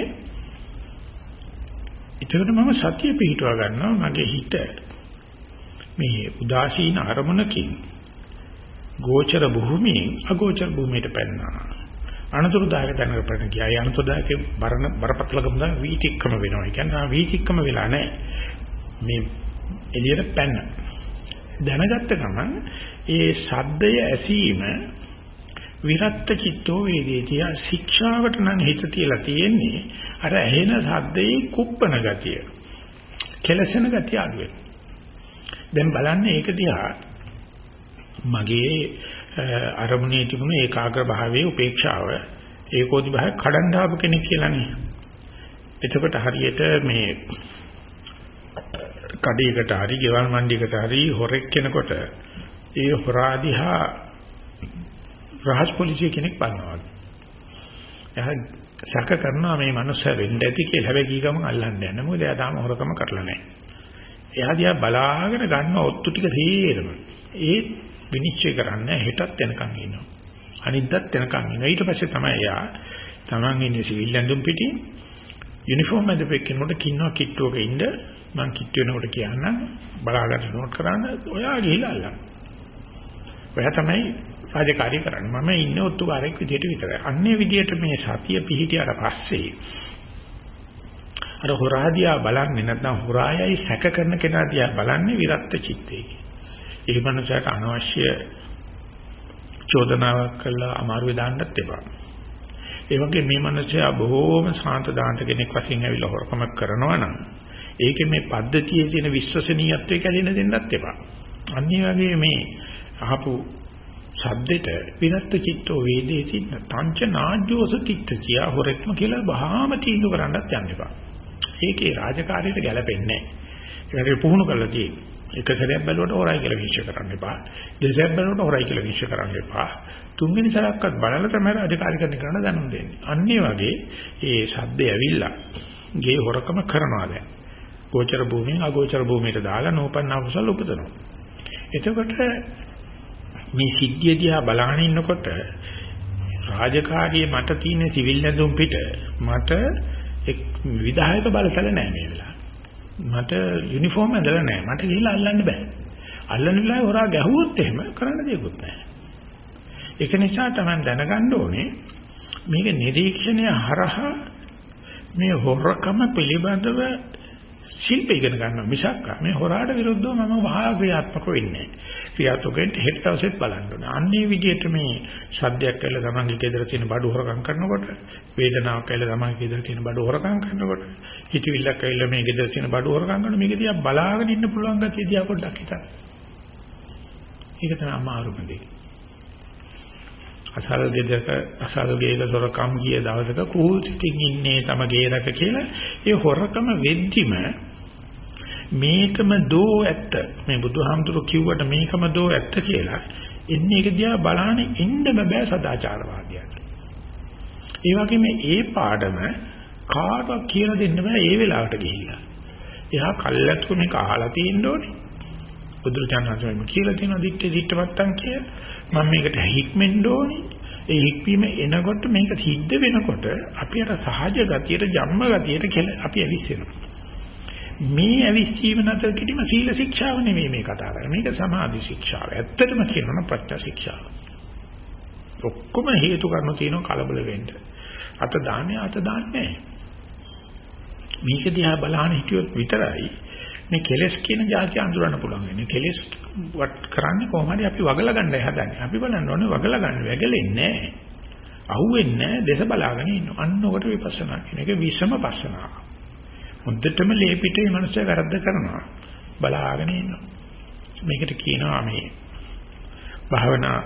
S1: ඒකට මම සතිය පිහිටුවා ගන්නවා මගේ හිත මේ උදාසීන අරමුණකින් ගෝචර භූමියෙන් අගෝචර භූමියට පැනනවා. අනතුරුදායක දැනකට පැන ගියා. ඒ අනතුරුදායකේ බරන බරපතලකම තමයි වීතික්කම වෙනවා. ඒ කියන්නේ වීතික්කම වෙලා නැහැ. මේ එළියට පැන්න. දැනගත්ත ගමන් ඒ සද්දය ඇසීම විරත්ත චිත්තෝ වේදේතිය ශික්ෂාවට නම් හිත තියලා තියෙන්නේ අර ඇහෙන සද්දේ කුප්පන ගතිය. කෙලසෙන ගතිය අඩු වෙනවා. දැන් බලන්න ඒක දිහා මගේ අරමුණේ තිබුණ ඒකාග්‍ර භාවයේ උපේක්ෂාව ඒකෝදි භාවය කඩන්න ආපු කෙනෙක් කියලානේ. එතකොට හරියට මේ කඩේකට හරි ගෙවල් මණ්ඩියකට හරි හොරෙක් කෙනකොට ඒ හොරාදිහා රහස් පොලිසිය කෙනෙක් බලනවා. එයා සැක කරනවා මේ මනුස්සයා වෙන්න ඇති කියලා. හැබැයි කී ගමන් අල්ලන්න යන්නේ. මොකද එයා තාම හොරකම කරලා නැහැ. එයා දිහා බලාගෙන ගන්න ඔත්තු ටික තේරෙම. ඒ විනිශ්චය කරන්නේ හෙටත් එනකන් ඉන්නවා. අනිද්දාත් එනකන් ඉන්නවා. ඊට පස්සේ තමයි එයා තමන් ඉන්නේ සිවිල් ඇඳුම් පිටින් යුනිෆෝම් එකද පෙක්කිනකොට කින්නවා කිට්ටුවක ඉන්න මං කිට්ටු වෙනකොට කියන්නම් බලාගෙන නෝට් කරන්න ඔයා ගිහිල්ලා අල්ලන්න. ඔයා තමයි රාජකාරී කරන්නේ. මම ඉන්නේ ඔත්තුකාරයෙක් විදියට විතරයි. අන්නේ විදියට මේ සතිය පිහිටියට පස්සේ අර හොරාදියා බලන්නේ නැත්නම් හොරායයි සැක කරන කෙනා දිහා බලන්නේ විරක්ත චිත්තේ. ඒ මනසට අනවශ්‍ය චෝදනාවක් කළා අමාරුවේ දාන්නත් එපා. ඒ වගේ මේ මනුස්සයා බොහෝම සාන්ත දාන්ත කෙනෙක් වශයෙන් ඇවිල්ලා හොරකමක් කරනවා නම් ඒකේ මේ පද්ධතියේ තියෙන විශ්වසනීයත්වය කැඩෙන්න දෙන්නත් එපා. අනිත් වගේ මේ අහපු සද්දෙට විරත් චිත්තෝ වේදේති තංච නාජ්ජෝස තිත්ත කියා හොරෙක්ම කියලා බහාම තීන්දුව කරන්නත් යන්න එපා. ඒකේ රාජකාරියට ගැලපෙන්නේ නැහැ. ඒකට පුහුණු කරලා තියෙන්නේ. එක සැරයක් බැලුවට හොරයි කියලා විශ්ය කරන්න එපා. දෙසරයක් බැලුවට හොරයි කියලා විශ්ය කරන්න එපා. තුන්වෙනි සැරයක්වත් බලලා තමයි රාජකාරිකරණය කරන්න දැනුම් දෙන්නේ. අන්න ඒ වගේ ඒ සද්දේ ඇවිල්ලා ගේ හොරකම කරනවා දැන්. ගෝචර භූමියෙන් අගෝචර භූමියට දාලා නෝපන්න අකුසල උපදනවා. එතකොට මේ සිද්ධිය දිහා බලහන් ඉන්නකොට රාජකාරියේ මට තියෙන සිවිල් ඇඳුම් පිට මට එක් විධායක බලතල නැහැ මේ වෙලාවේ. මට යුනිෆෝම් ඇඳලා නැහැ. මට ගිහිල්ලා අල්ලන්න බෑ. අල්ලන වෙලාවේ හොරා ගැහුවොත් එහෙම කරන්න දෙයක්වත් නැහැ. ඒක නිසා තමයි දැනගන්න ඕනේ මේක නිරීක්ෂණය හරහා මේ හොරකම පිළිබඳව ශිල්ප ඉගෙන ගන්නවා මිසක් මේ හොරාට විරුද්ධව මම වහා ක්‍රියාත්මක වෙන්නේ නැහැ. ක්‍රියාත්මකෙන්ට හෙට දවසෙත් බලන්න ඕනේ. අන්නේ විදිහට මේ සද්දයක් කියලා තමන්ගේ ගෙදර තියෙන බඩු හොරකම් කරනකොට, වේදනාවක් කියලා තමන්ගේ ගෙදර තියෙන බඩු හොරකම් කරනකොට, හිතවිල්ලක් කියලා මේ ගෙදර තියෙන බඩු හොරකම් කරනකොට මේක දිහා බලාගෙන ඉන්න පුළුවන් ගැතිය දිහා පොඩ්ඩක් හිතන්න. ඒක තමයි අමාරුම දේ. අසාර ගෙදරක අසාර ගේක හොරකම් ගිය දවසක කූසිතින් ඉන්නේ තම ගේරක කියලා ඒ හොරකම වෙද්දිම මේකම දෝ ඇත්ත මේ බුදුහාමුදුරු කිව්වට මේකම දෝ ඇත්ත කියලා එන්නේ ඒක දිහා බලහන් ඉන්නම බෑ සදාචාරවාදියාට. ඒ වගේම ඒ පාඩම කාටවත් කියලා දෙන්න බෑ ඒ වෙලාවට ගිහිල්ලා. එයා කල්ැත්තු මේක අහලා තියෙන්න ඕනේ. බුදුරජාණන් කියලා තියෙනවා දිත්තේ දිත්තපත්තන් කිය. මම මේකට හික්මෙන්න ඕනේ. ඒ හික්වීම එනකොට මේක සිද්ධ වෙනකොට අපි අර සහජ ගතියට ජම්ම ගතියට අපි ඇවිස්සෙනවා. මේ ඇවිස්සීම නැතර කිරීම සීල ශික්ෂාව නෙමෙයි මේ කතා කරන්නේ. මේක සමාධි ශික්ෂාව. ඇත්තටම කියනවා නම් ප්‍රත්‍ය ශික්ෂාව. ඔක්කොම හේතු කරන තියෙන කලබල වෙන්න. අත දාන්නේ අත දාන්නේ මේක දිහා බලහන් හිටියොත් විතරයි මේ කෙලස් කියන જાති අඳුරන්න පුළුවන් වෙන්නේ. කෙලස් වත් කරන්නේ කොහොමද අපි වගලා ගන්නයි හදන්නේ. අපි බලන්න ඕනේ වගලා ගන්න වැගලෙන්නේ නැහැ. අහුවෙන්නේ නැහැ. දේශ බලාගෙන ඉන්නවා. අන්න ඔකට විපස්සනා කියන එක විසම පස්සනාව. මුද්දටම ලේපිටේ මනස වැරද්ද කරනවා. බලාගෙන ඉන්නවා. මේකට කියනවා මේ භාවනා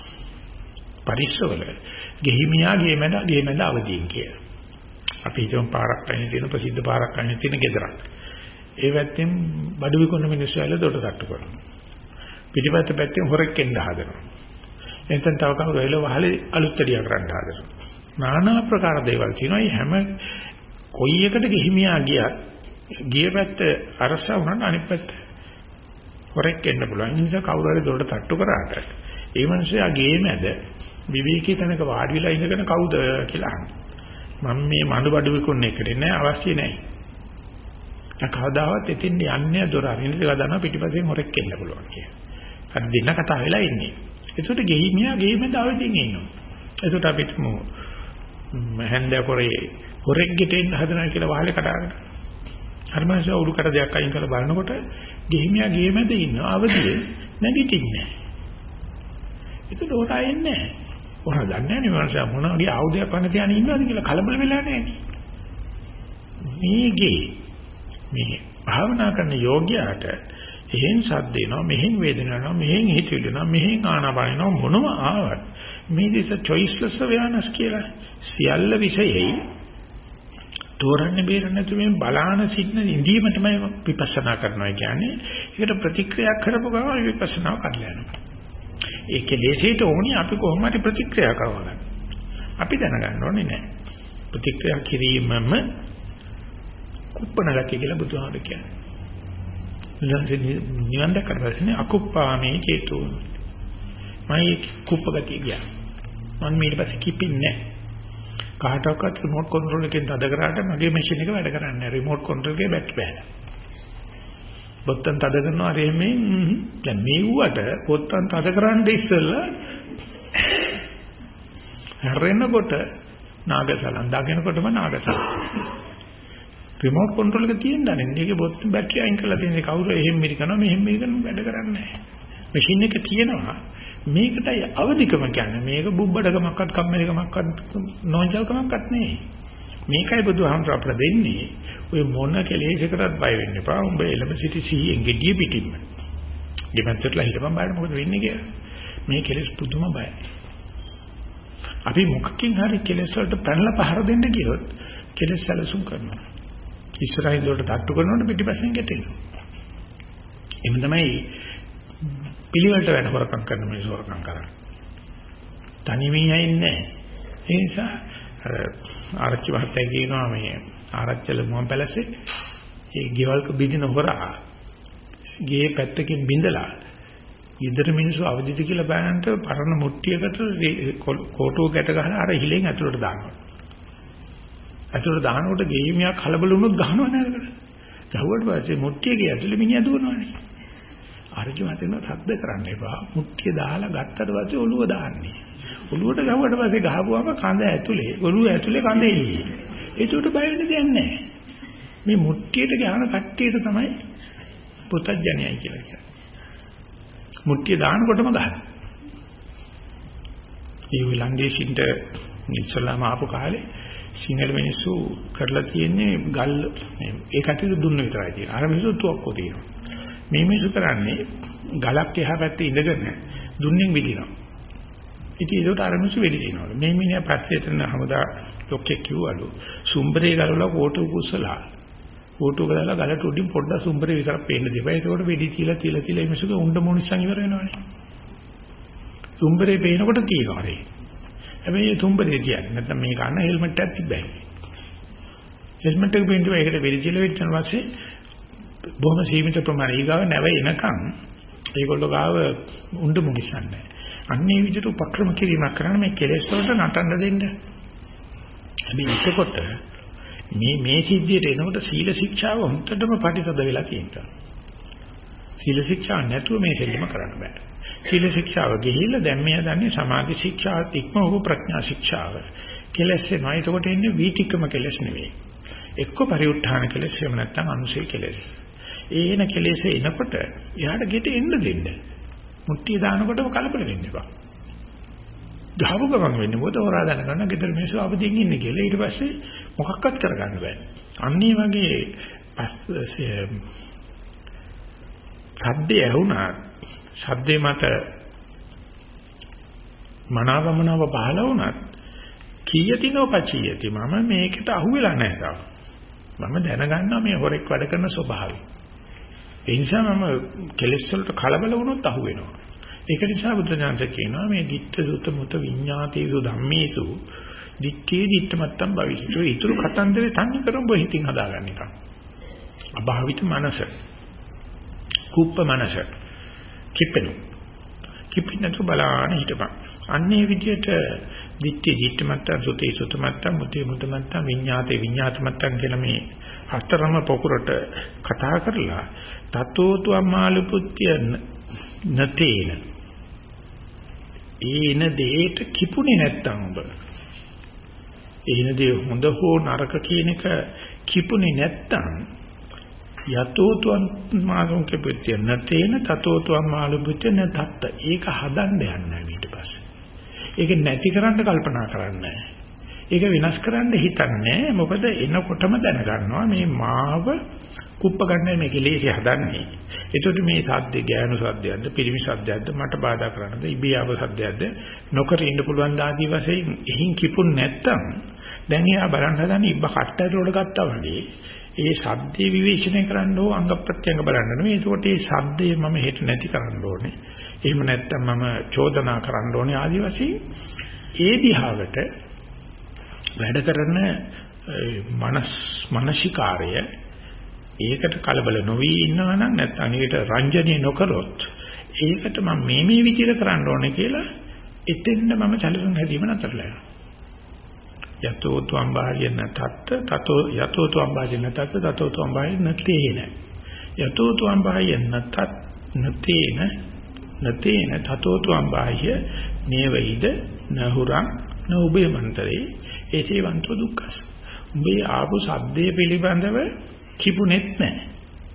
S1: පරිස්සවල ගෙහිමියා ගෙමෙන ගෙමෙන අවදීන් කියලා. අපි හිතමු පාරක් අයින තියෙන ප්‍රසිද්ධ පාරක් අයින තියෙන ගෙදරක්. ඒ පැත්තෙන් බඩු විකුණන මිනිස්සු ඇවිල්ලා දොට තට්ටු කරනවා. පිටිපස්ස පැත්තෙන් හොරෙක් එන්න හදනවා. එතෙන් තව කවුරු ඇවිල්ලා වහලේ අලුත් එළිය කරන්න හදනවා. নানা ආකාර දේවල් තියෙනවා. මේ හැම කොයි එකට ගෙහිමියා ගියත් ගිය පැත්ත අරස වුණාට අනිත් පැත්ත හොරෙක් එන්න පුළුවන්. ඒ නිසා කවුරු හරි දොට තට්ටු කරාට ඒ මිනිස්සයා ගේ මැද විවේකී තැනක වාඩි වෙලා ඉඳගෙන කවුද කියලා අහනවා. මම මේ මඩු බඩු විකුණන එකට නෑ අවශ්‍ය නෑ. කවදාවත් එතින් යන්නේ දොර අරින්න කියලා දන්නා පිටිපස්සෙන් හොරෙක් එන්න පුළුවන් කියලා. අර දෙන්න කතා වෙලා ඉන්නේ. ඒකට ගෙහිමියා ගෙහිමෙන් දාවෙදින් ඉන්නවා. ඒකට අපිට මො හැන්දකොරේ හොරෙක් ගෙටෙන්න හදනවා කියලා වහලේ කඩාගෙන. හර්මංශ උඩුකට දෙයක් අයින් කරලා බලනකොට ගෙහිමියා ගෙමෙද ඉන්නවා. අවදියේ නැගිටින්නේ නැහැ. ඒක දොර ආයෙන්නේ නැහැ. ඔහොම දන්නේ නැහැ නේ මනස මොනවාගේ ආයුධයක් වන්න තියාගෙන ඉන්නවද කියලා කලබල වෙලා නැහැ. මේගේ මේ භාවනා කරන යෝග්‍යයාට එහෙන් සද්ද එනවා මෙහෙන් වේදනාවක් මෙහෙන් හිතවිලි එනවා මෙහෙන් ආනාපාන එනවා මොනම ආවත් මේ දෙස choiceless awareness කියලා සියල්ල විශේෂයි තෝරන්නේ බේරන්නේ නැතුව මේ බලාන සිටින ඉඳීම තමයි විපස්සනා කරනවා කියන්නේ. ඒකට ප්‍රතික්‍රියා කරපුව ගමන් විපස්සනාව කරලා යනවා. ඒකේ ලේසියට ඕනි අපි කොහොම හරි ප්‍රතික්‍රියා කරවගන්න. අපි දැනගන්න ඕනේ නෑ. ප්‍රතික්‍රියා කිරීමම කුප්පණගතිය කියලා බුදුහාමුදුරු කියන්නේ. නිවන් දැක්කට පස්සේ අකුප්පාමේ චේතෝ. මයි කුප්පගතිය ගියා. මම ඊට පස්සේ කිපින්නේ නෑ. කාටවත් රිමෝට් කන්ට්‍රෝල් එකෙන් තද කරාට මගේ මැෂින් එක වැඩ කරන්නේ නෑ. රිමෝට් කන්ට්‍රෝල් එකේ බැට් බෑලා. බොත්තම් තද කරනවා අර එමේ දැන් මේවට බොත්තම් තද කරන්න ඉස්සෙල්ලා හැරෙනකොට නාගසලන් දාගෙනකොටම නාගසලන් රිමෝට් කන්ට්‍රෝල් එක තියෙනනේ මේකේ බොත්තම් බැටරි අයින් කරලා තියෙන කවුරු එහෙම මිරිකනවා මෙහෙම මිරිකනවා වැඩ කරන්නේ නැහැ මැෂින් එක තියෙනවා මේකටයි අවදිකම කියන්නේ. මේක බුබ්බඩකමක්වත් කම්මැලිකමක්වත් නොංජල්කමක්වත් නෙවෙයි. මේකයි බුදුහාමර අපට දෙන්නේ. ඔය මොන කෙලෙසකටත් බය වෙන්න එපා. උඹ එළඹ සිටි සිහියෙන් gediye පිටින්ම. දෙපැත්තටලා හිටපන් බලන්න මොකද වෙන්නේ කියලා. මේ කෙලෙස් පුදුම බයයි. අපි මොකකින් හරි කෙලෙස් වලට පැනලා පහර දෙන්න ගියොත් කෙලෙස් සැලසුම් කරනවා. ඉස්සරහින් වලට තට්ටු කරනකොට පිටිපස්සෙන් ගැටෙනවා. එහෙම තමයි පිළිවෙලට වැඩ කරකම් කරන මිනිස්සු කරකම් කරන්නේ. තනියම ඉන්නේ. ඒ නිසා ආරච්චි මහත්තයා කියනවා මේ ආරච්චිල මුවන් පැලසේ ඒ ගෙවල්ක බින්දින හොරා ගේ පැත්තකින් බින්දලා ඉදර මිනිස්සු අවදිද කියලා බලන්නට පරණ මුට්ටියකට කෝටුව ගැට ගහලා අර හිලෙන් ඇතුළට දානවා. ඇතුළට දානකොට ගෙයිමියා කලබල වුණොත් ගහනවා නේද? ගහුවට පස්සේ මුට්ටියගේ ඇතුළේ මිනිහා දුවනවානේ. ආරච්චි මහත්තයා සද්ද කරන්න එපා. මුට්ටිය දාලා ගත්තට පස්සේ ඔළුව දාන්නේ. ඔළුවට ගහුවට පස්සේ ගහපුවම කඳ ඇතුලේ ඔළුව ඇතුලේ කඳ එළියේ. ඒකට බය වෙන්න දෙයක් නැහැ. මේ මුට්ටියට ගහන කට්ටියට තමයි පුතඥයයි කියලා කියන්නේ. මුට්ටිය දානකොටම ගහන. ඒ විලංගේසින්ට ඉස්සලාම ආපු කාලේ සිංහල මිනිස්සු කරලා තියෙන්නේ ගල් මේ ඒ කට්ටියට දුන්න විතරයි තියෙන්නේ. අර මිනිස්සු තුවක්කෝ තියෙනවා. මේ මිනිස්සු කරන්නේ ගලක් එහා පැත්තේ ඉඳගෙන දුන්නෙන් විදිනවා. ඉතින් ඒකට අර මිනිස්සු වෙලි දිනවලු. මේ මිනිහා පස්සේ එතන හමුදා ලොක්කෙක් කිව්වලු සුම්බරේ ගලවලා කෝටු කුස්සලා කෝටු ගලලා ගලට උඩින් පොඩ්ඩක් සුම්බරේ විතරක් පේන්න දෙපා. ඒකට වෙඩි තියලා තියලා තියලා මේ මිනිස්සුගේ උණ්ඩ මොනිස්සන් ඉවර වෙනවනේ. සුම්බරේ පේනකොට තියෙනවා රේ. හැබැයි ඒ සුම්බරේ කියන්නේ නැත්නම් මේ ගන්න හෙල්මට් එකක් තිබ්බයි. හෙල්මට් එක පේන්න ඒකට වෙඩි තියලා වෙච්චන් පස්සේ බොහොම සීමිත ප්‍රමාණය ඊගාව නැව එනකන් ඒගොල්ලෝ ගාව උණ්ඩ මොනිස්සන් නැහැ. අන්නේ විදිහට උපක්‍රම කිරීමක් කරන්න මේ කෙලෙස් වලට නටන්න දෙන්න. හැබැයි එතකොට මේ මේ සිද්ධියට එනකොට සීල ශික්ෂාව හොන්තටම පරිතද වෙලා තියෙනවා. සීල ශික්ෂාව නැතුව මේ දෙන්නම කරන්න බෑ. සීල ශික්ෂාව ගිහිල්ලා දැන් මෙයා දන්නේ සමාධි ශික්ෂාවත් ඉක්මවපු ප්‍රඥා ශික්ෂාව. කෙලෙස් එනවා. එතකොට එන්නේ වීතික්කම කෙලෙස් නෙවෙයි. එක්ක පරිඋත්ථාන කෙලෙස් එහෙම නැත්නම් අනුසය කෙලෙස්. ඒන කෙලෙස් එනකොට එයාට ගෙට එන්න දෙන්න. මුට්ටිය දානකොටම කලබල වෙන්න එපා. ගහව ගමන් වෙන්නේ මොකද හොරා දැනගන්න ගෙදර මිනිස්සු අවදිින් ඉන්නේ කියලා ඊට පස්සේ මොකක්වත් කරගන්න බෑ. අන්න ඒ වගේ සද්දේ ඇහුණා සද්දේ මත මනාවමනාව පහළ වුණත් කීයතිනෝ පචියති මම මේකට අහු වෙලා නැහැ තාම. මම දැනගන්නවා මේ හොරෙක් වැඩ කරන ස්වභාවය. ඒ නිසා මම කෙලෙස් වලට කලබල වුණොත් අහු වෙනවා. ඒක නිසා බුදුසසුන කියනවා මේ ditta sutta mutta විඤ්ඤාතේසු ධම්මේසු ditte dittamattam භවිෂ්ඨෝ. ඊතුරු කතන්දරේ තන්නේ කරඹ හිතින් හදාගන්න එක. අභාවිත මනස. කුප්ප මනස. කිප්පෙනු. කිප්පිනතු බලාන හිටපන්. අන්නේ විදියට ditte dittamattam sute sutamattam mutte muttamattam විඤ්ඤාතේ විඤ්ඤාතmattam කියලා මේ හතරම පොකුරට කතා කරලා තතෝතු අම්මාලුපුත්‍ය නතේන ඒන දෙයට කිපුනේ නැත්තම් ඔබ ඒන දේ හොඳ හෝ නරක කියන එක කිපුනේ නැත්තම් යතෝතු අම්මාලුපුත්‍ය නතේන තතෝතු අම්මාලුපුත්‍ය නතත්ත ඒක හදන්න යන්නේ ඊට පස්සේ ඒක නැති කරන්න කල්පනා කරන්නේ ඒක විනාශ කරන්න හිතන්නේ මොකද එනකොටම දැනගන්නවා මේ මාව කුප්ප ගන්න මේ කෙලෙසි හදන්නේ. ඒකට මේ සද්ද ගෑනු සද්දයක්ද පිරිමි සද්දයක්ද මට බාධා කරනද ඉබියාව සද්දයක්ද නොකර ඉන්න පුළුවන් ආදී වශයෙන් එහින් කිපුන් නැත්තම් දැන් එයා බලන්න හදන්නේ ඉබ්බ කට්ටට රෝල ගත්තා වගේ ඒ සද්දේ විවේචනය කරන්න ඕ අංග ප්‍රත්‍යංග බලන්න නෙවෙයි. ඒකට ඒ සද්දේ මම හෙට නැති කරන්න ඕනේ. එහෙම නැත්තම් මම චෝදනා කරන්න ඕනේ ආදී වශයෙන් ඒ දිහාවට වැඩ කරන මනස් මානසිකාර්ය ඒකට කලබල නොවි ඉන්නවා නම් නැත්නම් ඒකට රංජනීය නොකරොත් ඒකට මම මේ මේ විදිහට කරන්න ඕනේ කියලා එතෙන්ද මම සැලසුම් හැදීම නතරලා යනවා. යතෝ ත්වම් බාහියන තත්ත තතෝ යතෝ ත්වම් බාහියන තත්ත තතෝ ත්වම් බාහියන නතේන යතෝ ත්වම් බාහියන තත් නතේන නතේන තතෝ ත්වම් බාහිය නේවයිද නහුරං නෝබේ මන්තරේ ඒසේ වන්තෝ දුක්ඛස්. උඹේ ආපු සද්දේ පිළිබඳව කිපුනෙත් නැහැ.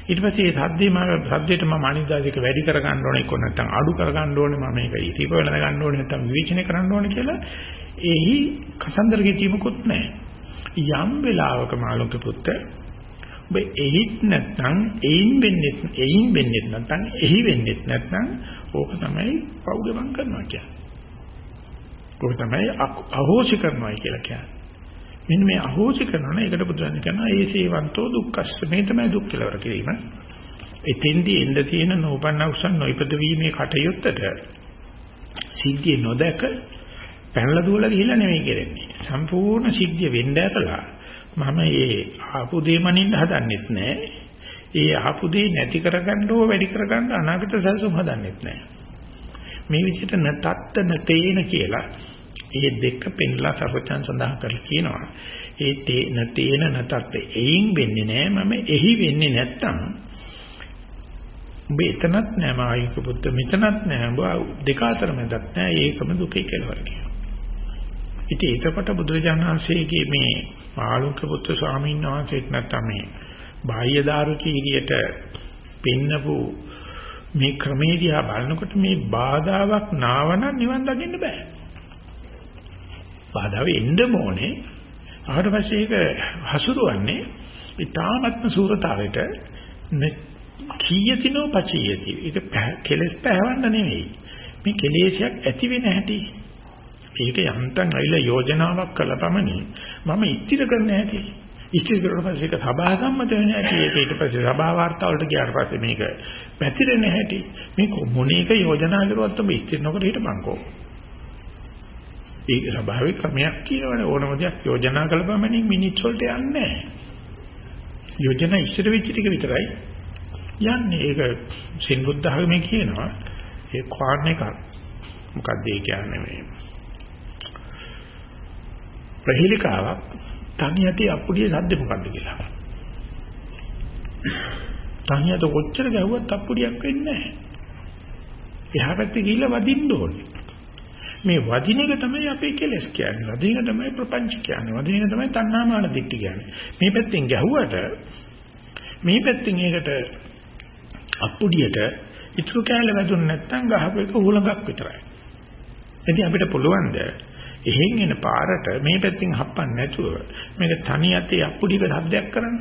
S1: ඊට පස්සේ මේ සද්දේ මම සද්දේට මම අනිද්දාසික වැඩි කර ගන්න ඕනේ කො නැත්නම් අඩු කර ගන්න ඕනේ මම මේක ඉතිප වෙන ගන්න ඕනේ නැත්නම් විවේචනය කරන්න ඕනේ කියලා එහි කසන්දර ගෙතීමකුත් නැහැ. යම් වෙලාවක මාළුක පුත්ත ඔබ එහිත් නැත්නම් එයින් වෙන්නේ එයින් වෙන්නේ නැත්නම් එහි වෙන්නේ නැත්නම් ඕක තමයි පෞගමන් කරනවා කියන්නේ. ඕක තමයි අහෝසි කරනවා කියලා කියන්නේ. මෙන්න මේ අහෝසි කරනවා ඒකට බුදුරජාණන් කියනවා ඒ සේවන්තෝ දුක්ඛස්ස මේ තමයි දුක් කෙලවර කිරීම. එතෙන්දී එන්න තියෙන නෝපන්න උසන් නොයිපද වීමේ කටයුත්තට සිද්ධිය නොදක පැනලා දුවලා ගිහිල්ලා නෙමෙයි කරන්නේ. සම්පූර්ණ සිද්ධිය වෙන්න ඇතලා මම ඒ ආපු දේ මනින්න හදන්නෙත් නෑ. ඒ ආපු දේ නැති කරගන්න ඕ වැඩි කරගන්න අනාගත සැලසුම් හදන්නෙත් නෑ. මේ විදිහට නතත්ත නතේන කියලා ඒ දෙක පෙන්ලා සර්වචන් සඳහන් කරලා කියනවා. ඒ තේ නතේන නතත්ත එයින් වෙන්නේ නෑ මම එහි වෙන්නේ නැත්තම් ඔබ එතනත් නෑ මායික පුත්ත මෙතනත් නෑ ඔබ දෙක අතර මැදත් නෑ ඒකම දුකේ කෙලවර කියනවා. ඉතින් ඒකකොට බුදුරජාණන් වහන්සේගේ මේ ආලෝක පුත්‍ර ස්වාමීන් වහන්සේත් නැත්තම් මේ බාහ්‍ය දාරුචීරියට පින්නපු මේ ක්‍රමේදියා බලනකොට මේ බාධාවක් නාවන නිවන් දකින්න බෑ. බාධාව එන්න ඕනේ. ඊට පස්සේ ඒක හසුරුවන්නේ ඊ타ත්ම සූරතාවයට කීයතිනෝ පචියති. ඒක කෙලස් පැවන්න නෙවෙයි. මේ කෙලෙසයක් ඇති වෙන හැටි. ඒක යන්තම් ඇවිල්ලා යෝජනාවක් කළා පමණින් මම ඉතිර කරන්න හැටි. ඉතිර කරලා පස්සේ ඒක සභා සම්මත වෙන හැටි. ඒක ඊට පස්සේ සභා වාර්තා වලට ගියාට පස්සේ මේක පැතිරෙන හැටි. මේ මොනේක යෝජනා කරුවත් ඔබ ඉතිර නොකර හිටපන්කෝ. ඒක ස්වභාවික ක්‍රමයක් කියනවනේ ඕනම දෙයක් යෝජනා කළ පමණින් මිනිත්තු වලට යන්නේ නැහැ. යෝජනා ඉස්සර වෙච්ච ටික විතරයි යන්නේ. ඒක සින් බුද්ධ ධර්මයේ කියනවා ඒ ක්වාන් එක මොකක්ද ඒ කියන්නේ මේ ප්‍රහේලිකාවක් තනියට අපුඩිය සද්ද මොකක්ද කියලා. තනියට කොච්චර ගැහුවත් අපුඩියක් වෙන්නේ නැහැ. එහා පැත්තේ ගිහිල්ලා වදින්න ඕනේ. මේ වදින එක තමයි අපේ කෙලස් කියන්නේ. වදින එක තමයි ප්‍රපංච කියන්නේ. වදින එක තමයි තණ්හාමාන දිට්ඨි කියන්නේ. මේ පැත්තෙන් ගැහුවට මේ පැත්තෙන් ඒකට අප්පුඩියට ඉතුරු කැලේ වැදුන්නේ නැත්නම් ගහපු එක උහුලඟක් විතරයි. ඉතින් අපිට පුළුවන් ද එහෙන් එන පාරට මේ පැත්තෙන් හප්පන්න නැතුව මේක තනි යතේ අප්පුඩියක හබ්දයක් කරන්න.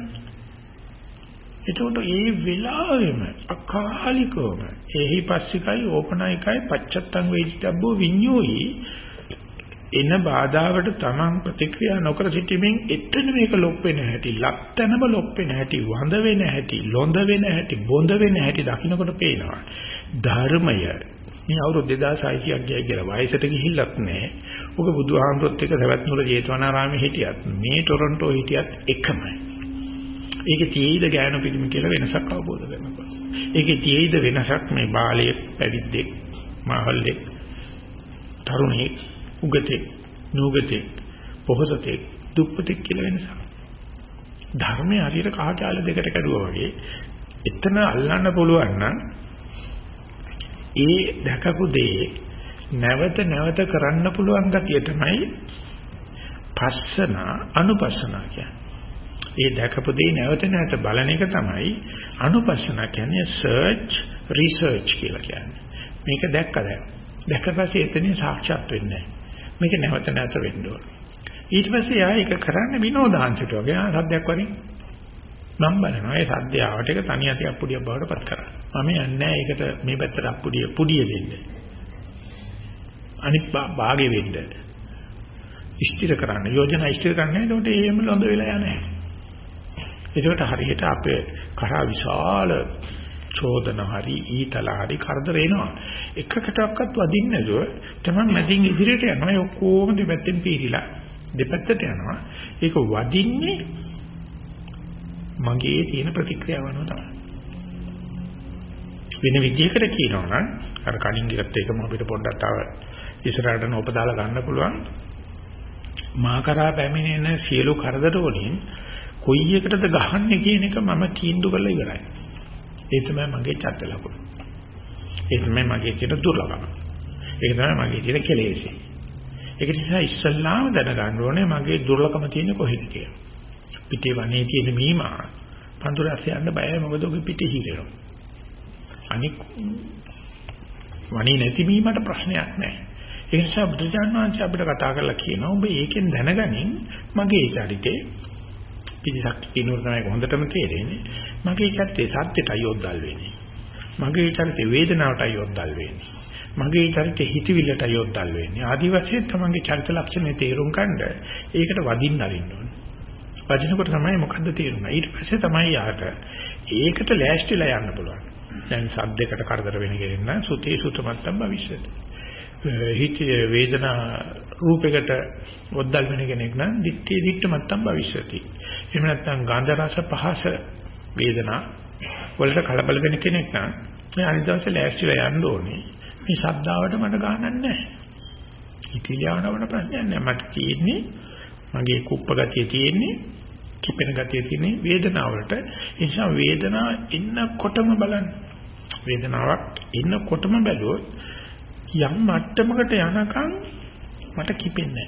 S1: එතකොට ඒ වෙලාවෙම අකාලිකවම එහි පස්සිකයි ඕපනායකයි පච්චත්තං වේදිතබ්බෝ විඤ්ඤෝයි එන බාධාවට තමන් ප්‍රතික්‍රියා නොකර සිටීමෙන් එතන මේක ලොප් වෙන හැටි ලක්තනම ලොප් වෙන හැටි වඳ වෙන හැටි ලොඳ වෙන හැටි බොඳ වෙන හැටි දකින්නකොට පේනවා ධර්මය මේ අවුරුදු දෙදාස් හයසියයක් ගියා කියලා වයසට ගිහිල්ලත් නැහැ. ඔක බුදුහාමුදුරුත් එක්ක සවැත් නුල ජේතවනාරාමේ හිටියත් මේ ටොරන්ටෝ හිටියත් එකමයි. ඒකේ තියෙයිද ගෑනු පිළිම කියලා වෙනසක් අවබෝධ කරගන්නවා. ඒකේ තියෙයිද වෙනසක් මේ බාලයේ පැවිද්දෙක්, මහල්ලෙක්, තරුණෙක්, උගතෙක්, නුගතෙක්, පොහොසතෙක්, දුප්පතෙක් කියලා වෙනසක්. ධර්මයේ හරියට කහ කැල දෙකට කැඩුවා වගේ එතන අල්ලන්න පුළුවන් නම් ඒ දැකපු දේ නැවත නැවත කරන්න පුළුවන් ගතිය තමයි පස්සන අනුපස්සන කියන්නේ. ඒ දැකපු දේ නැවත නැවත බලන එක තමයි අනුපස්සන කියන්නේ search research කියලා කියන්නේ. මේක දැක්කද? දැක්කපස්සේ එතනින් සාක්ෂාත් වෙන්නේ නැහැ. මේක නැවත නැවත වෙන්න ඕන. ඊට පස්සේ ආ ඒක කරන්නේ විනෝදාංශයට වගේ ආ සද්දයක් වගේ. මම බලනවා ඒ සද්දය ආවට ඒක තනිය අතියක් පුඩියක් බවට පත් කරා. මම යන්නේ නැහැ ඒකට මේ පැත්තට අප්පුඩිය පුඩිය දෙන්න. අනිත් භාගෙ වෙන්න. ඉෂ්ටිර කරන්න යෝජනා ඉෂ්ටිර කරන්නේ එතකොට එහෙම ලොඳ වෙලා යන්නේ. ඒකට හරියට අපේ කරා විශාල චෝදන හරි ඊතල හරි කරදර එනවා. එකකටවත් වදින්නේ නැතුව තමයි මැදින් ඉදිරියට යනවා. ඒ ඔක්කොම දෙපැත්තෙන් පීරිලා දෙපැත්තට යනවා. ඒක වදින්නේ මගේ තියෙන ප්‍රතික්‍රියාව අනුව තමයි. වෙන විදිහකට කියනවා නම් අර කලින් ගියත් එකම අපිට පොඩ්ඩක් තව ඉස්සරහට නෝප දාලා ගන්න පුළුවන්. මා කරා පැමිණෙන සියලු කරදර වලින් කොයි එකටද ගහන්නේ කියන එක මම තීන්දුව කරලා ඉවරයි. ඒ තමයි මගේ චත්ත ලකුණ. ඒ තමයි මගේ තියෙන දුර්ලභම. ඒක තමයි මගේ තියෙන කෙලෙසි. ඒක නිසා ඉස්සල්ලාම දැනගන්න ඕනේ මගේ දුර්ලභම තියෙන්නේ කොහෙද කියලා. පිටේ වනේ තියෙන මීමා පඳුර ඇස්සේ යන්න බයයි මොකද ඔගේ පිටේ හිරෙනවා. අනික වණී නැතිවීමට ප්‍රශ්නයක් නැහැ. ඒ නිසා බුදුචාන් වහන්සේ අපිට කතා කරලා කියනවා ඔබ ඒකෙන් දැනගනින් මගේ චරිතේ පිටිසක් කිනුර තමයි හොඳටම තේරෙන්නේ. මගේ චරිතේ සත්‍යයටයි යොද්දල් වෙන්නේ. මගේ චරිතේ වේදනාවටයි යොද්දල් වෙන්නේ. මගේ චරිතේ හිතවිල්ලටයි යොද්දල් වෙන්නේ. ආදි වශයෙන් තමන්ගේ චරිත ලක්ෂණ තේරුම් ගන්න ඒකට වදින්න අරින්න ඕනේ. වදිනකොට තමයි මොකද්ද තේරුණා. ඊට පස්සේ තමයි යාට ඒකට ලෑස්තිලා යන්න පුළුවන්. දැන් සද්දයකට කරදර වෙන කෙනෙක් නම් සුතේ සුතමත්තම් භවිෂ්‍යති. හිත වේදනා රූපයකට වොද්දල් වෙන කෙනෙක් නම් දිත්තේ දිත්තමත්තම් භවිෂ්‍යති. එහෙම නැත්නම් ගන්ධ රස පහස වේදනා වලට කලබල වෙන කෙනෙක් නම් මේ අනිත් දවසේ ලෑස්තිලා යන්න ඕනේ. මේ ශබ්දාවට මට ගානක් නැහැ. හිතියාවනවන ප්‍රශ්නයක් නැහැ. මට තියෙන්නේ මගේ කුප්ප ගතිය තියෙන්නේ කිපෙන ගතිය තියෙන්නේ වේදනාවලට. ඒ නිසා වේදනාව එන්නකොටම බලන්න. වේදනාවක් එන්නකොටම බැලුවොත් යම් මට්ටමකට යනකම් මට කිපෙන්නේ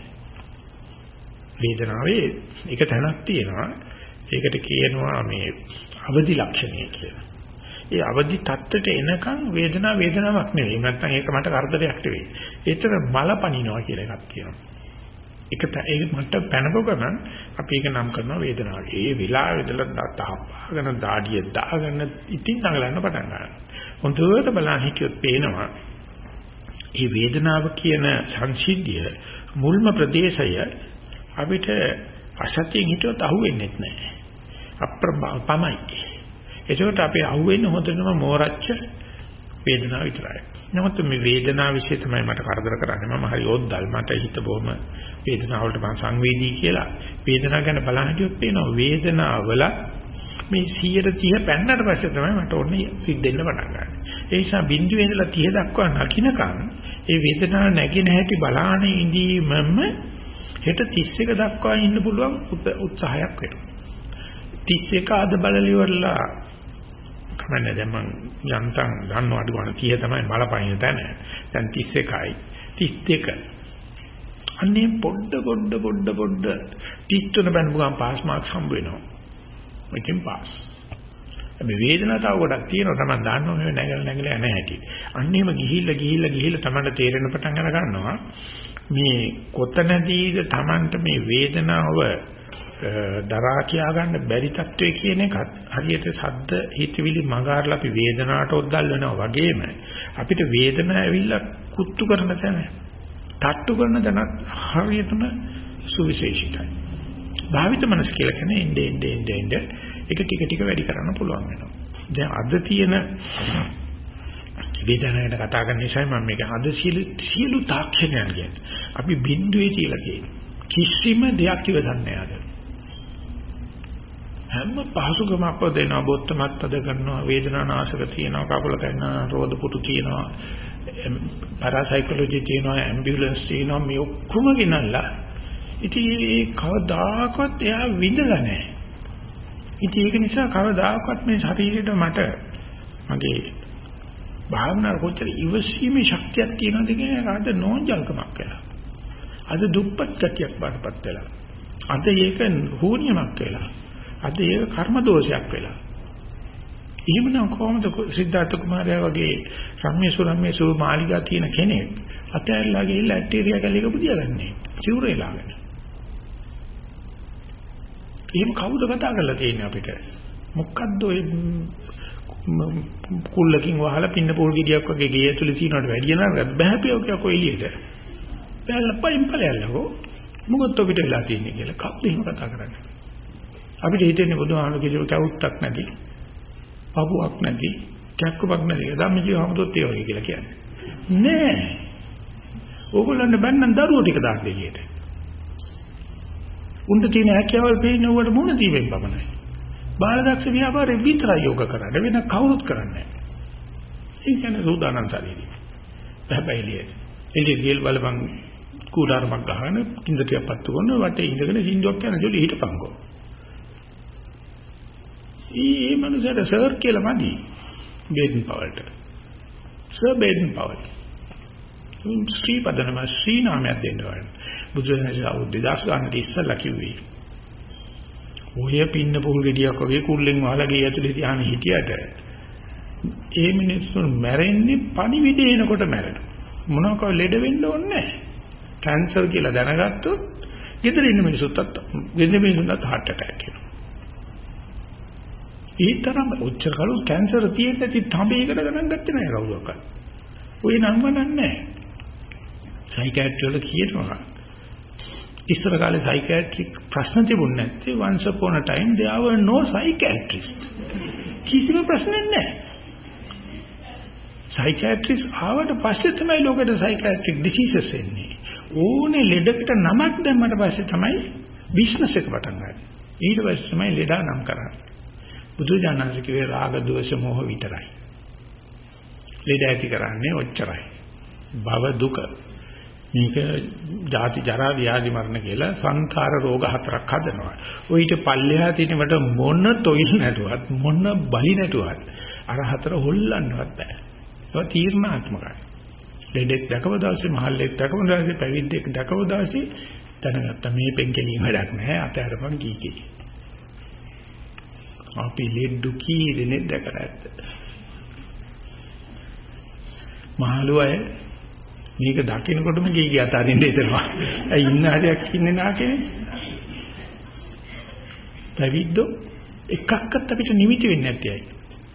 S1: නැහැ. වේදනාවේ එක තැනක් තියෙනවා. ඒකට කියනවා මේ අවදි ලක්ෂණය කියලා. ඒ අවදි තත්ත්වයට එනකම් වේදනාව වේදනාවක් නෙවෙයි. නැත්නම් ඒක මට කරදරයක් නෙවෙයි. ඒතර බලපනිනවා කියලා එකක් කියනවා. ඒක ඒක මට පැනපො ගමන් අපි ඒක නම් කරනවා වේදනාව. ඒ වෙලාවෙදලා තහපාගෙන දාඩිය දාගෙන ඉතින් නගලන්න පටන් ගන්නවා. හොඳට බලන්න හිටියොත් පේනවා මේ වේදනාව කියන සංසිද්ධිය මුල්ම ප්‍රදේශය අපිට අසතියෙන් හිටියොත් අහුවෙන්නේ නැහැ. අප්‍රමයි. ඒකට අපි අහුවෙන්නේ හොඳටම මෝරච්ච වේදනාව විතරයි. නමුත් මේ වේදනාව વિશે තමයි මට කරදර කරන්නේ. මම හරි ඔද්දල් මට හිත බොහොම වේදනාවලට මම සංවේදී කියලා. වේදනාව ගැන බලන හිටියොත් පේනවා වේදනාවල මේ සියයට තිහ පැන්නට පස්සේ තමයි මට ඕනේ සිද්දෙන්න පටන් ගන්න. ඒ නිසා බිඳුවේ ඉඳලා තිහ දක්වා නකින්නකම් ඒ වේදනාව නැගින හැටි බලාන ඉඳීමම හෙට තිස් එක දක්වා ඉන්න පුළුවන් උත්සාහයක් වෙනවා. තිස් එක අද බලලිවලා කමන්නේ දැන් මං යන්තම් ගන්න අඩු ගන්න තිහ තමයි බලපයින් තැන. දැන් තිස් එකයි තිස් දෙක. අන්නේ පොඩ පොඩ පොඩ පොඩ තිස් තුන බැලුවාම පාස් මාක්ස් හම්බ වෙනවා. මෙතෙන් පාස්. මේ වේදනාව තව ගොඩක් තියෙනවා තමයි දන්නවා මේ නැගල නැගල යන හැටි. අන්න එහෙම ගිහිල්ලා ගිහිල්ලා ගිහිල්ලා තමයි තේරෙන පටන් අර ගන්නවා. මේ කොතනදීද Tamanට මේ වේදනාව දරා කියා ගන්න බැරි තත්වයේ කියන එකත් හරියට සද්ද හිතවිලි මගාරලා අපි වේදනාවට ඔද්දල් වෙනවා වගේම අපිට වේදනාව ඇවිල්ලා කුත්තු කරන තැන තට්ටු කරන තැන හරියටම සුවිශේෂිතයි. භාවිත මනස කියලා කියන්නේ ඉnde ඉnde ඉnde ඉnde එක ටික ටික වැඩි කරන්න පුළුවන් වෙනවා. දැන් අද තියෙන වේදනාවට කතා කරන නිසා මම මේක අද සියලු සියලු තාක්ෂණයන් කියන්නේ අපි බිඳුවේ තියලා කියන්නේ කිසිම දෙයක් ඉවසන්නේ නැහැ. හැම පහසුකමක් දෙනවා බොත්තමත් අද කරනවා වේදනානාශක තියෙනවා කකුල කරනවා රෝද පුටු තියෙනවා පාරාසයිකොලොජි තියෙනවා ඇම්බියුලන්ස් තියෙනවා මේ ඔක්කොම ගෙනල්ලා ඉතින් ඒ කවදාකවත් එයා විඳලා නැහැ. ඉතින් ඒක නිසා කවදාකවත් මේ ශරීරෙට මට මගේ භාවනා කොච්චර ඉවසීමේ ශක්තියක් තියෙනවද කියන එක අද නෝන්ජල්කමක් වෙලා. අද දුප්පත් ගතියක් වඩපත් වෙලා. අද ඒක හෝනියමක් වෙලා. අද ඒක කර්ම දෝෂයක් වෙලා. එහෙමනම් කොහොමද සිද්ධාර්ථ කුමාරයා වගේ සම්මිසුරම්මේ සෝ මාලිගා තියෙන කෙනෙක් අතහැරලා ගිහිල්ලා ඇටීරියා කැලේක බුදියාගන්නේ. චිවුරේලාගෙන. එහෙම කවුද කතා කරලා තියෙන්නේ අපිට? මොකද්ද ඔය කුල්ලකින් වහලා පින්න පොල් ගෙඩියක් වගේ ගේ ඇතුලේ තියනවට වැඩිය නරක බෑපියෝ කියකෝ එළියට. බෑලා පයින් ඵලයල්ලකෝ. මොකද අපිට වෙලා තියෙන්නේ කියලා කවුද එහෙම කතා කරන්නේ? අපිට හිතෙන්නේ බුදුහාමුදුරුවෝ කියපු කවුත්තක් නැති, පපුවක් නැති, කැක්කමක් නැති. ධම්මජීව හමුදුත් ඒ වගේ කියලා කියන්නේ. නෑ. ඕගොල්ලන්ට බැන්නම් දරුවෝ ටික දාන්න එළියට. උන්ට තියෙන හැකියාවල් පේන්නේ උවට මොන දීවෙන් පමණයි. බාලදක්ෂ ව්‍යාපාරේ විතරයි යෝග කරන්නේ වෙන කවුරුත් කරන්නේ නැහැ. ඒ කියන්නේ සෝදානම් ශරීරය. හැබැයි එළියේ. එළියේ ගිල් බලපන් කුඩාරමක් ගහන කිඳටියක් පත්තු කරන වටේ ඉඳගෙන සින්දුවක් යන ජොලි හිටපන්කෝ. ඊ මනුස්සයාට සර් කියලා මදි. බේඩන් පවල්ට. Sir Baden Powell. ශ්‍රී පදනම ශ්‍රී නාමයක් දෙන්න ඕන. බුදුරජාණන් වහන්සේ දෙදාස් ගානට ඉස්සලා කිව්වේ. ඔය පින්න පුල් ගෙඩියක් වගේ කුල්ලෙන් වහලගේ ඇතුලේ තියාන හිටියට ඒ මිනිස්සුන් මැරෙන්නේ පණිවිඩ එනකොට මැරෙනවා. මොනවාක ලෙඩ වෙන්න ඕනේ නැහැ. කැන්සර් කියලා දැනගත්තොත් ගෙදර ඉන්න මිනිස්සුත් ගෙදර මිනිස්සුන්ට heart attack එනවා. ඒ තරම් ඔච්චර කලු කැන්සර් තියෙද්දි නැති තඹේකට ගණන් ගත්තේ නැහැ කවුරක්වත්. ඔය නම් වලන්නේ නැහැ. සයිකියාට්‍රි වල කියනවා ඉස්සර කාලේ සයිකියාට්‍රික් ප්‍රශ්න තිබුණ නැත්තේ once upon a time there were no psychiatrists. කිසිම ප්‍රශ්නයක් නැහැ. සයිකියාට්‍රිස් ආවට පස්සේ තමයි ලෝකෙට සයිකියාට්‍රික් ඩිසීසස් එන්නේ. ඕනේ ලෙඩකට නමක් දැම්මට පස්සේ තමයි බිස්නස් එක පටන් ගන්නේ. ඊට පස්සේ තමයි ලෙඩා නම් කරන්නේ. බුදුජානක කිව්වේ රාග දෝෂ මොහ විතරයි. ලෙඩ ඇති කරන්නේ ඔච්චරයි. භව දුක. මේක ජාති ජරා ව්‍යාධි මරණ කියලා සංඛාර රෝග හතරක් හදනවා. ඔය ඊට පල්ලෙහා තියෙනවට මොන තොইল නැටුවත් මොන බලි නැටුවත් අර හතර හොල්ලන්නවත් බෑ. ඒක තීර්ණාත්මකයි. ලෙඩෙක් දැකව දවසේ මහල්ලෙක් දැකව දවසේ පැවිද්දෙක් දැකව දවසේ දැනගත්තා මේ පෙන්කෙලින් වැඩක් නැහැ අතහැරපන් කීකේ. අපි ලෙඩු කීරෙන්නේ දැකලා ඇත්ත. මහලු අය මේක දකින්නකොටම ගිහි ගිය අතරින් දෙතනවා. ඇයි ඉන්න හරියක් ඉන්නේ නාකේ? පැවිද්දෝ එකක්වත් අපිට නිමිති වෙන්නේ නැති අය.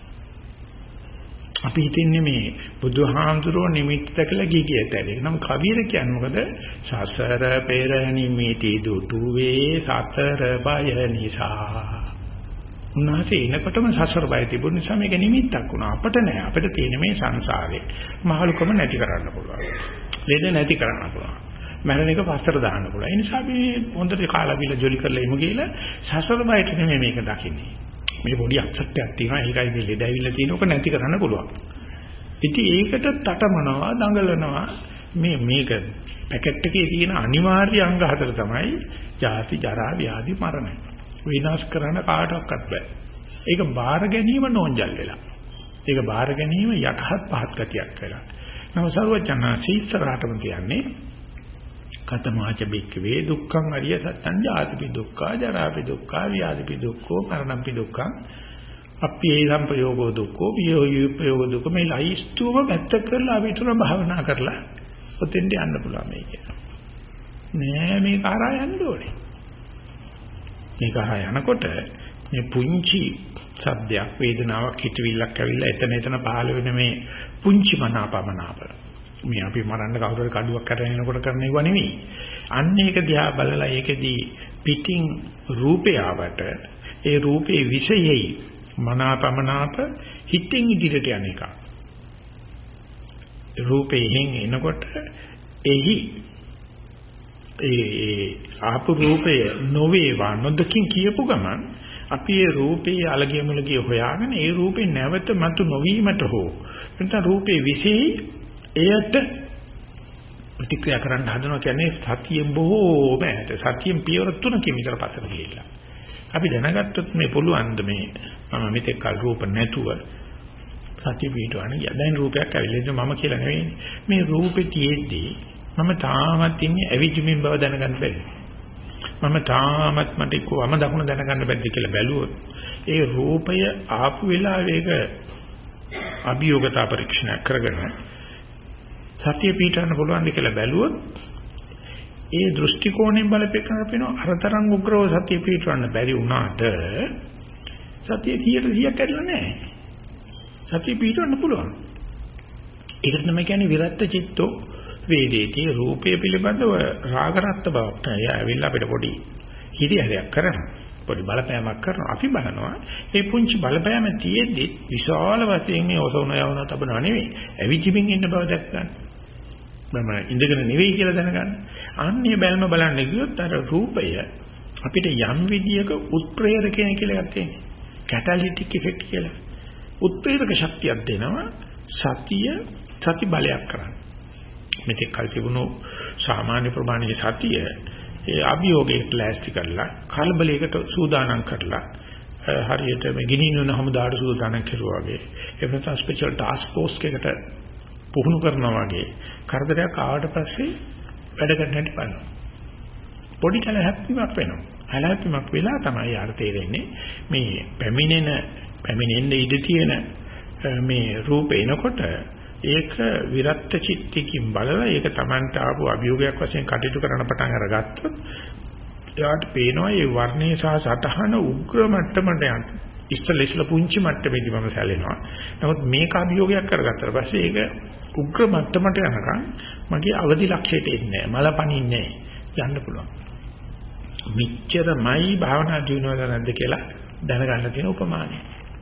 S1: අපි හිතන්නේ මේ බුදුහාමුදුරුවෝ නිමිති දැකලා ගිහි ගිය ඇතේ. නම් කවිර කියන්නේ මොකද? සසර පෙර නිමිති දුටුවේ සතර බය නිසා. උන්වහන්සේ එනකොටම සසර බය තිබුණ නිසා මේක නිමිත්තක් වුණා. අපිට නෑ. අපිට තියෙන මේ සංසාරේ මහලුකම නැති කරන්න පුළුවන්. ලෙඩ නැති කරන්න පුළුවන්. මරණ එක පස්සට දාන්න පුළුවන්. ඒ නිසා අපි හොඳට කාලා බිල ජොලි කරලා ඉමු කියලා සසර බයට නෙමෙයි මේක දකින්නේ. මේ පොඩි අක්ෂරයක් තියෙනවා. ඒකයි මේ ලෙඩ ඇවිල්ලා තියෙනක නැති කරන්න පුළුවන්. ඉතින් ඒකට තටමනවා, දඟලනවා. මේ මේක පැකට් එකේ තියෙන අනිවාර්ය අංග හතර තමයි ජාති, ජරා, ව්‍යාධි, මරණ. විනාශ කරන්න කාටවත් බෑ. ඒක බාර ගැනීම නෝන්ජල් වෙලා. ඒක බාර ගැනීම යටහත් පහත් ගතියක් වෙලා. නම සර්වඥාන්සේ ඉස්සරහටම කියන්නේ කතමාච බික්කවේ දුක්ඛං අරිය සත්‍යං ජාතිපි දුක්ඛා ජරාපි දුක්ඛා ව්‍යාධිපි දුක්ඛෝ මරණපි දුක්ඛං අප්පේ සම්පයෝගෝ දුක්ඛෝ වියෝයුපයෝගෝ දුක්ඛ මේ ලයිස්තුව පැත්ත කරලා අපි තුන භාවනා කරලා ඔතෙන්ට යන්න පුළුවන් මේක. නෑ මේක හරහා යන්න ඕනේ. මේක හරහා යනකොට මේ පුංචි සද්දයක් වේදනාවක් හිතවිල්ලක් ඇවිල්ලා එතන එතන පහළ වෙන මේ පුංචි මනාපමනාප මේ අපි මරන්න කවුරුහරි කඩුවක් කරගෙන එනකොට කරන ඒවා නෙවෙයි. අන්න ඒක දිහා බලලා ඒකෙදී පිටින් රූපේ ආවට ඒ රූපේ විශේෂයි මනාපමනාප හිතින් ඉදිරියට යන එක. රූපයෙන් එනකොට එහි ඒ ආපු රූපය නොවේවා නොදකින් කියපු ගමන් අපි ඒ රූපේ අලගියමුලගිය හොයාගෙන ඒ රූපේ නැවත මතු නොවීමට හෝ නැත්නම් රූපේ විශේෂයි එයට ප්‍රතික්‍රියා කරන්න හදනවා කියන්නේ සතියෙන් බොහෝ බෑට සතියෙන් පියවර තුනකින් විතර පස්සට ගිහිල්ලා අපි දැනගත්තොත් මේ පුළුවන් ද මේ මම මෙතෙක් කල් රූප නැතුව සතිය පිටවන්නේ දැන් රූපයක් ඇවිල්ලා මම කියලා නෙවෙයි මේ රූපේ තියෙද්දී මම තාමත් ඉන්නේ ඇවිජ්ජමින් බව දැනගන්න බැරි මම තාමත් මට කොහොම දකුණ දැනගන්න බැද්ද කියලා බැලුවොත් ඒ රූපය ආපු වෙලාවේක අභියෝගතා පරීක්ෂණයක් කරගෙන සතිය පිටවන්න පුළුවන්ද කියලා බැලුවොත් ඒ දෘෂ්ටි කෝණයෙන් බලපෑම අපේනෝ අරතරන් උග්‍රව සතිය පිටවන්න බැරි වුණාට සතිය කීයට කීයක් ඇදලා නැහැ. සතිය පිටවන්න පුළුවන්. ඒකට තමයි කියන්නේ විරත් චිත්තෝ වේදේති රූපය පිළිබඳව රාගරත්ත බවක් නෑ. ඇවිල්ලා අපිට පොඩි හිරිහැරයක් කරනවා. පොඩි බලපෑමක් කරනවා. අපි බලනවා මේ පුංචි බලපෑම තියෙද්දි විශාල වශයෙන් මේ ඔසවන යවන තබනවා නෙවෙයි. ඇවිචිමින් ඉන්න බව දැක් ගන්න. මම ඉඳගෙන නෙවෙයි කියලා දැනගන්න. අන්නේ බැලම බලන්න ගියොත් අර රූපය අපිට යම් විදියක උත්ප්‍රේරකයන් කියලා එකක් තියෙනවා. කැටලිටික් ඉෆෙක්ට් කියලා. උත්ප්‍රේරක ශක්තියක් දෙනවා සතිය සති බලයක් කරන්නේ. මෙතෙක් කල් තිබුණු සාමාන්‍ය ප්‍රමාණයේ සතිය ඒ අභියෝගයට ලෑස්ති කරලා කලබලයකට සූදානම් කරලා හරියට මේ ගිනිනන හමුදාට සූදානම් කරුවා වගේ ඒ වෙනස ස්පෙෂල් ටාස්ක් ෆෝස් එකකට පුහුණු කරනවා වගේ කරදරයක් ආවට පස්සේ වැඩ කරන්න හැටි බලනවා. පොඩි කල හැප්පීමක් වෙනවා. හැලැප්පීමක් වෙලා තමයි යාර තේරෙන්නේ මේ පැමිණෙන පැමිණෙන්න ඉඩ තියෙන මේ රූප එනකොට ඒක විරත් චිත්තකින් බලලා ඒක Tamanට ආපු අභියෝගයක් වශයෙන් කටයුතු කරන පටන් අරගත්තොත් එයාට පේනවා මේ වර්ණයේ සහ සටහන උග්‍ර මට්ටමට යන ඉස්සෙල්ලා ඉස්සෙල්ලා පුංචි මට්ටමේදී මම සැලෙනවා. නමුත් මේක අභියෝගයක් කරගත්තාට පස්සේ ඒක උග්‍ර මට්ටමට යනකම් මගේ අවදි ලක්ෂයට එන්නේ නැහැ. මලපණින්නේ යන්න පුළුවන්. මෙච්චරමයි භාවනා දිනුවද නැද්ද කියලා දැනගන්න තියෙන උපමානයි.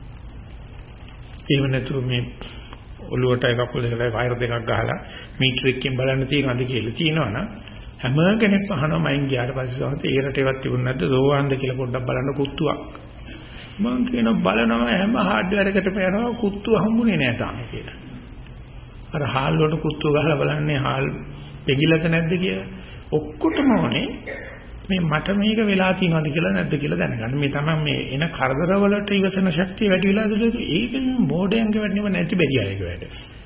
S1: ඒව නැතුව මේ ඔළුවට එකක් පොළකට වයර් දෙකක් ගහලා මීටර එකකින් බලන්න තියෙනවද කියලා තියෙනවනම් හැම කෙනෙක්ම අහනවා මයින් ගියාට පස්සේ සමහරවිට ඒ රටේවත් තිබුණ නැද්ද සෝවාන්ද කියලා පොඩ්ඩක් බලන්න කුත්තුවක්. මම කියන බලනවා හැම හાર્ඩ්වෙයාර් එකටම යනවා කුත්තුව හම්බුනේ නැහැ තාම කියලා. අර හාල් වලට කුත්තුව ගහලා බලන්නේ හාල් පෙගිලද නැද්ද කියලා. ඔක්කොටම ඕනේ මේ මට මේක වෙලා තියෙනවද කියලා නැද්ද කියලා දැනගන්න. මේ තමයි මේ එන කරදරවලට ඉවසන ශක්තිය වැඩි වෙලාද ඒක මොඩෙන්ගේ වැඩිම නැති බැරියයක වැඩ.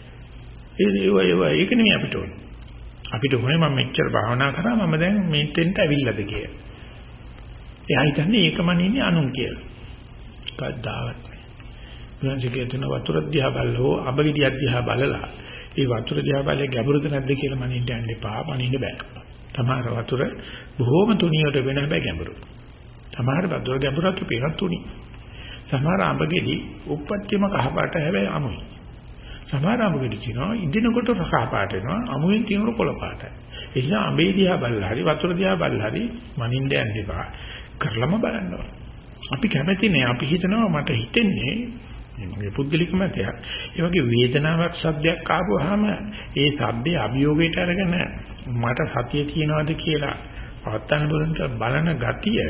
S1: ඒ ඒ ඒක නෙමෙයි අපිට ඕනේ. අපිට ඕනේ මම මෙච්චර භාවනා කරා මම දැන් මෙතෙන්ට ඇවිල්ලාද කියලා. එයා හිතන්නේ ඒකම නෙන්නේ අනුන් කියලා. කද්දාවත් නෑ. බුදුන්සේ කියන වතුර දිහා බලලා අබගිඩිය දිහා බලලා ඒ වතුර දිහා බලලා ගැඹුරුද නැද්ද කියලා මනින්න යන්න එපා. මනින්න බෑ. සමහර වතුර බොහොම තුනියට වෙන හැබැයි ගැඹුරු. සමහර වතුර ගැඹුරක් පේන තුනි. සමහර අඹගෙඩි උප්පත්තියම කහපාට හැබැයි අමුයි. සමහර අඹගෙඩි කියනවා ඉදිනකොට කහපාට වෙනවා අමුෙන් තියෙනකොට කොළ පාටයි. ඒ නිසා අඹේ දිහා බලලා හරි වතුර දිහා බලලා හරි මනින්න යන්න එපා. කරලම බලන්න ඕන. අපි කැමති නෑ අපි හිතනවා මට හිතෙන්නේ මගේ පුද්ගලික මතයක්. ඒ වගේ වේදනාවක් සද්දයක් ආවොහම ඒ සද්දේ අභියෝගයට අරගෙන මට සතිය තියනවාද කියලා පවත්තන බලන්න බලන ගතිය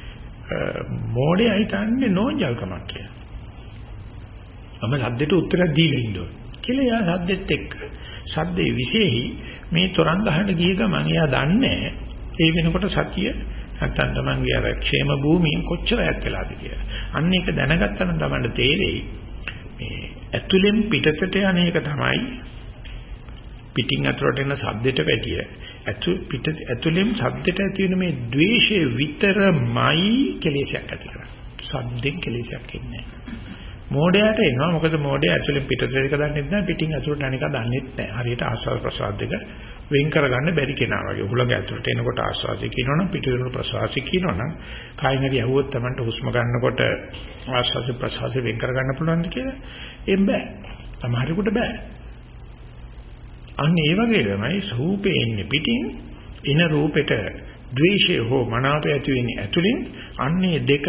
S1: මොඩේ හිතන්නේ නෝන්ජල්කමක් කියලා. මම සද්දෙට උත්තර දීලා ඉන්නවා. කියලා යා සද්දෙත් එක්ක සද්දේ විශේෂයි මේ තරංග ගහන්න ගිය ගමන් එයා දන්නේ ඒ වෙනකොට සතිය නැත්තම් තමන්ගේ අර ക്ഷേම භූමියෙන් කොච්චර ඈත් වෙලාද කියලා. අන්න ඒක දැනගත්තා නම් තමන්ට තේරෙයි මේ ඇතුලෙන් පිටතට යන එක තමයි පිටින් අතරට එන සද්දෙට වැඩිය. ඇතු පිට ඇතුලෙන් සද්දෙට ඇති වෙන මේ ද්වේෂය විතරමයි කෙලෙසයක් ඇති කරන්නේ. සද්දෙන් කෙලෙසයක් එන්නේ නැහැ. මෝඩයට එනවා මොකද මෝඩය ඇතුලෙන් පිටතට එක දන්නේ නැහැ පිටින් අතුරට අනික දන්නේ නැහැ. හරියට ආස්වාද ප්‍රසාද දෙක වෙන් කරගන්න බැරි කෙනා වගේ. උහුලඟ ඇතුලට එනකොට ආස්වාදය කියනවනම් පිටින් ප්‍රසවාසය කියනවනම් කායින් හරි ඇහුවොත් Tamanට හුස්ම ගන්නකොට ආස්වාද ප්‍රසවාසය වෙන් කරගන්න පුළුවන්ද කියලා එම් බෑ. සමහරෙකුට බෑ. අන්න ඒ වගේ තමයි රූපේ එන්නේ පිටින් එන රූපෙට ද්වේෂය හෝ මනාපය ඇති වෙන්නේ ඇතුලෙන් අන්නේ දෙක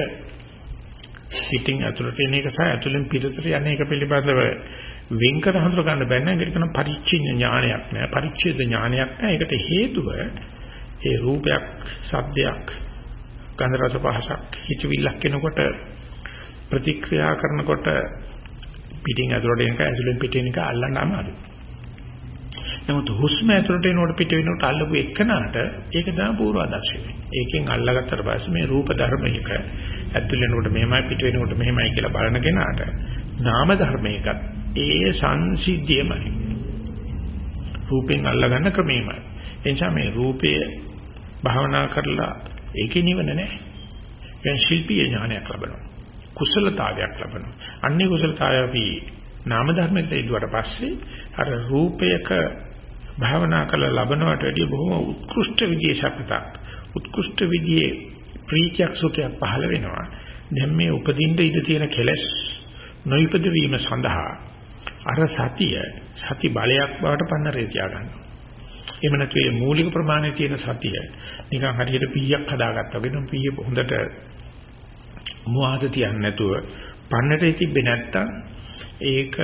S1: පිටින් ඇතුලට එන එක සහ ඇතුලෙන් පිටතට යන එක පිළිබඳව වෙන් කර හඳුර ගන්න බැහැ නේද? ඒකට නම් පරිච්ඡේද ඥානයක් නෑ. පරිච්ඡේද ඥානයක් නෑ. ඒකට හේතුව ඒ රූපයක්, ශබ්දයක්, ගන්ධ රස පහසක් හිතවිල්ලක් එනකොට ප්‍රතික්‍රියා කරනකොට පිටින් ඇතුලට එන එක ඇතුලෙන් පිටින් එක අල්ලන්න අමාරුයි. නමුත් හුස්ම ඇතුලට එනකොට පිට වෙනකොට අල්ලපු එකනට ඒක තමයි පූර්වාදර්ශය. ඒකෙන් අල්ලගත්තට පස්සේ මේ රූප ධර්මයක ඇතුලේ එනකොට මෙහෙමයි පිට වෙනකොට මෙහෙමයි කියලා බලන කෙනාට නාම ධර්මයක ඒ සංසිද්ධියමයි. රූපෙන් අල්ලගන්න ක්‍රමෙමයි. ඒ නිසා මේ රූපය භාවනා කරලා ඒකේ නිවන නැහැ. දැන් ශිල්පීය ඥානයක් ලැබෙනවා. කුසලතාවයක් ලැබෙනවා. අන්නේ කුසලතාවය අපි නාම ධර්මයට ඉදුවට පස්සේ අර රූපයක භාවනා කළ ලබනවට වැඩිය බොහොම උත්කෘෂ්ඨ විදිහේ ශක්තියක් උත්කෘෂ්ඨ විදිහේ ප්‍රීතියක් සුඛයක් පහළ වෙනවා. දැන් මේ උපදින්න ඉඩ තියෙන කෙලෙස් නොයිපද වීම සඳහා අර සතිය සති බලයක් බවට පන්නරේ තියා ගන්නවා. එහෙම නැත්නම් මේ මූලික ප්‍රමාණයේ තියෙන සතිය නිකන් හරියට පීයක් හදාගත්තා වගේ නම් පීය හොඳට මුවාද තියන්නේ නැතුව පන්නරේ තිබ්බේ නැත්තම් ඒක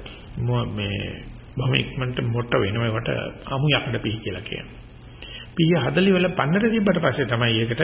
S1: මේ බොහොම ඉක්මනට මොට වෙනවා. ඒකට අමු යකඩ පිහි කියලා කියනවා. පිහි හදලි වල පන්නරේ තිබ්බට පස්සේ තමයි ඒකට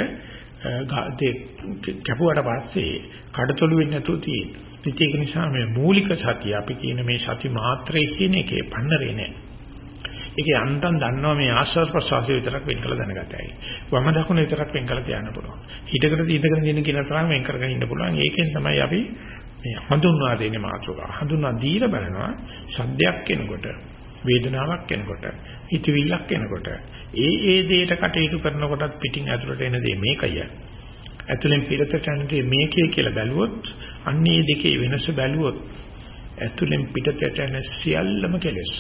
S1: කැපුවට පස්සේ කඩතොළු වෙන්නේ නැතුව තියෙන්නේ. ඒක නිසා මේ මූලික සතිය අපි කියන මේ සති මාත්‍රේ කියන එකේ පන්නරේ නෑ. ඒකේ අන්තම් දන්නවා මේ ආස්වාද ප්‍රසවාසය විතරක් වෙන් කළ දැනගතයි. වම දකුණ විතරක් වෙන් කළ තියන්න පුළුවන්. හිතකට ඉඳගෙන ඉන්න කෙනා තරම් වෙන් කරගෙන ඉන්න පුළුවන්. ඒකෙන් තමයි අපි මේ හඳුන්වා දෙන්නේ මාතෘකාව. හඳුන්වා දීලා බලනවා සද්දයක් එනකොට, වේදනාවක් එනකොට, හිතවිල්ලක් එනකොට, ඒ ඒ දෙයට කටයුතු කරනකොටත් පිටින් ඇතුළට එන දේ මේකයි. ඇතුලෙන් පිටතට යන්නේ මේකේ කියලා බැලුවොත් අන්නේ දෙකේ වෙනස බැලුවොත් ඇතුලෙන් පිටතට යන සියල්ලම කෙලෙස්.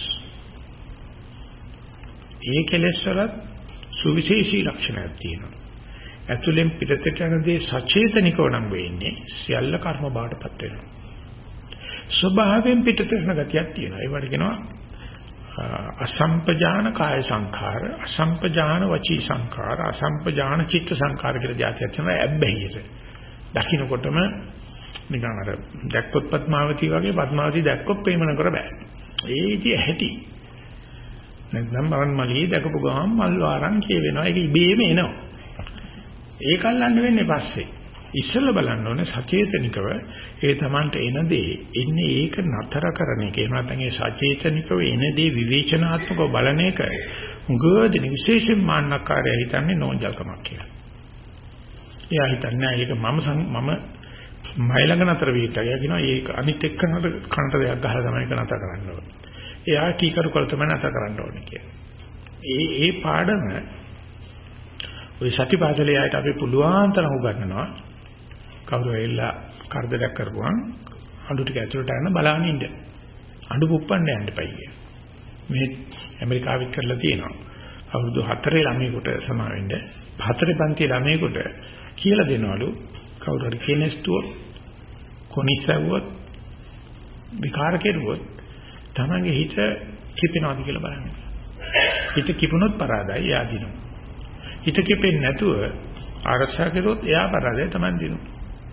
S1: ඒ කෙලෙස් වල සුවිශේෂී ලක්ෂණයක් තියෙනවා. ඇතුලෙන් පිටතට යන දේ සචේතනිකව නම් වෙන්නේ සියල්ල කර්ම බාටපත් වෙනවා. ස්වභාවයෙන් පිටතට යන ගතියක් තියෙනවා. ඒවට කියනවා අසම්පජාන කාය සංඛාර, අසම්පජාන වචී සංඛාර, අසම්පජාන චිත්ත සංඛාර කියලා જાතියක් තමයි ඇබ්බැහියට. දකින්නකොටම නිකන් අර දැක්කොත් පద్මාවති වගේ පද්මාවති දැක්කොත් ප්‍රේමන කර බෑ. ඒ ඉතිය ඇති. නැත්නම් මරන් මලියේ දැකපු ගමන් මල් වාරන් කියවෙනවා. ඒක ඉබේම එනවා. ඒක අල්ලන්න වෙන්නේ පස්සේ. ඉස්සෙල්ලා බලන්න ඕනේ සචේතනිකව ඒ Tamanට එන දේ එන්නේ ඒක නතර කරන එක. එහෙම නැත්නම් ඒ සචේතනිකව එන දේ විවේචනාත්මකව බලන එක උගෝදින විශේෂයෙන් මාන්නකාරය හිතන්නේ නෝන්ජල්කමක් කියලා. එයා හිතන්නේ ඒක මම මම මයිලඟ නතර වීටය කියනවා. ඒක අනිත් එක්කනට කනට දෙයක් ගහලා තමයි ඒක නතර කරන්න ඕනේ. එයා කීකරු කළ තමයි නතර කරන්න ඕනේ කියලා. ඒ ඒ පාඩම ඔය සතිපාසලේ ආයත අපි පුළුවන් තරම් උගන්වනවා. කවුරු ඇවිල්ලා කරදරයක් කරපුවාම අඬු ටික ඇතුළට අරන් බලන්න ඉන්න. අඬු පුප්පන්න යන්න එපා කිය. මේ ඇමරිකාවෙත් කරලා තියෙනවා. අවුරුදු හතරේ ළමයෙකුට සමා වෙන්න හතරේ පන්ති ළමයෙකුට කියලා දෙනවලු කවුරු හරි කෙනෙක්තුව කොනිස්සවුවත් විකාර කෙරුවොත් තමන්ගේ හිත කිපෙනවද කියලා බලන්න. හිත කිපුණොත් පරාදයි එයා දිනුවා. හිත කිපෙන්නේ නැතුව ආරක්ෂා කළොත් එයා පරාදයි තමන් දිනුවා.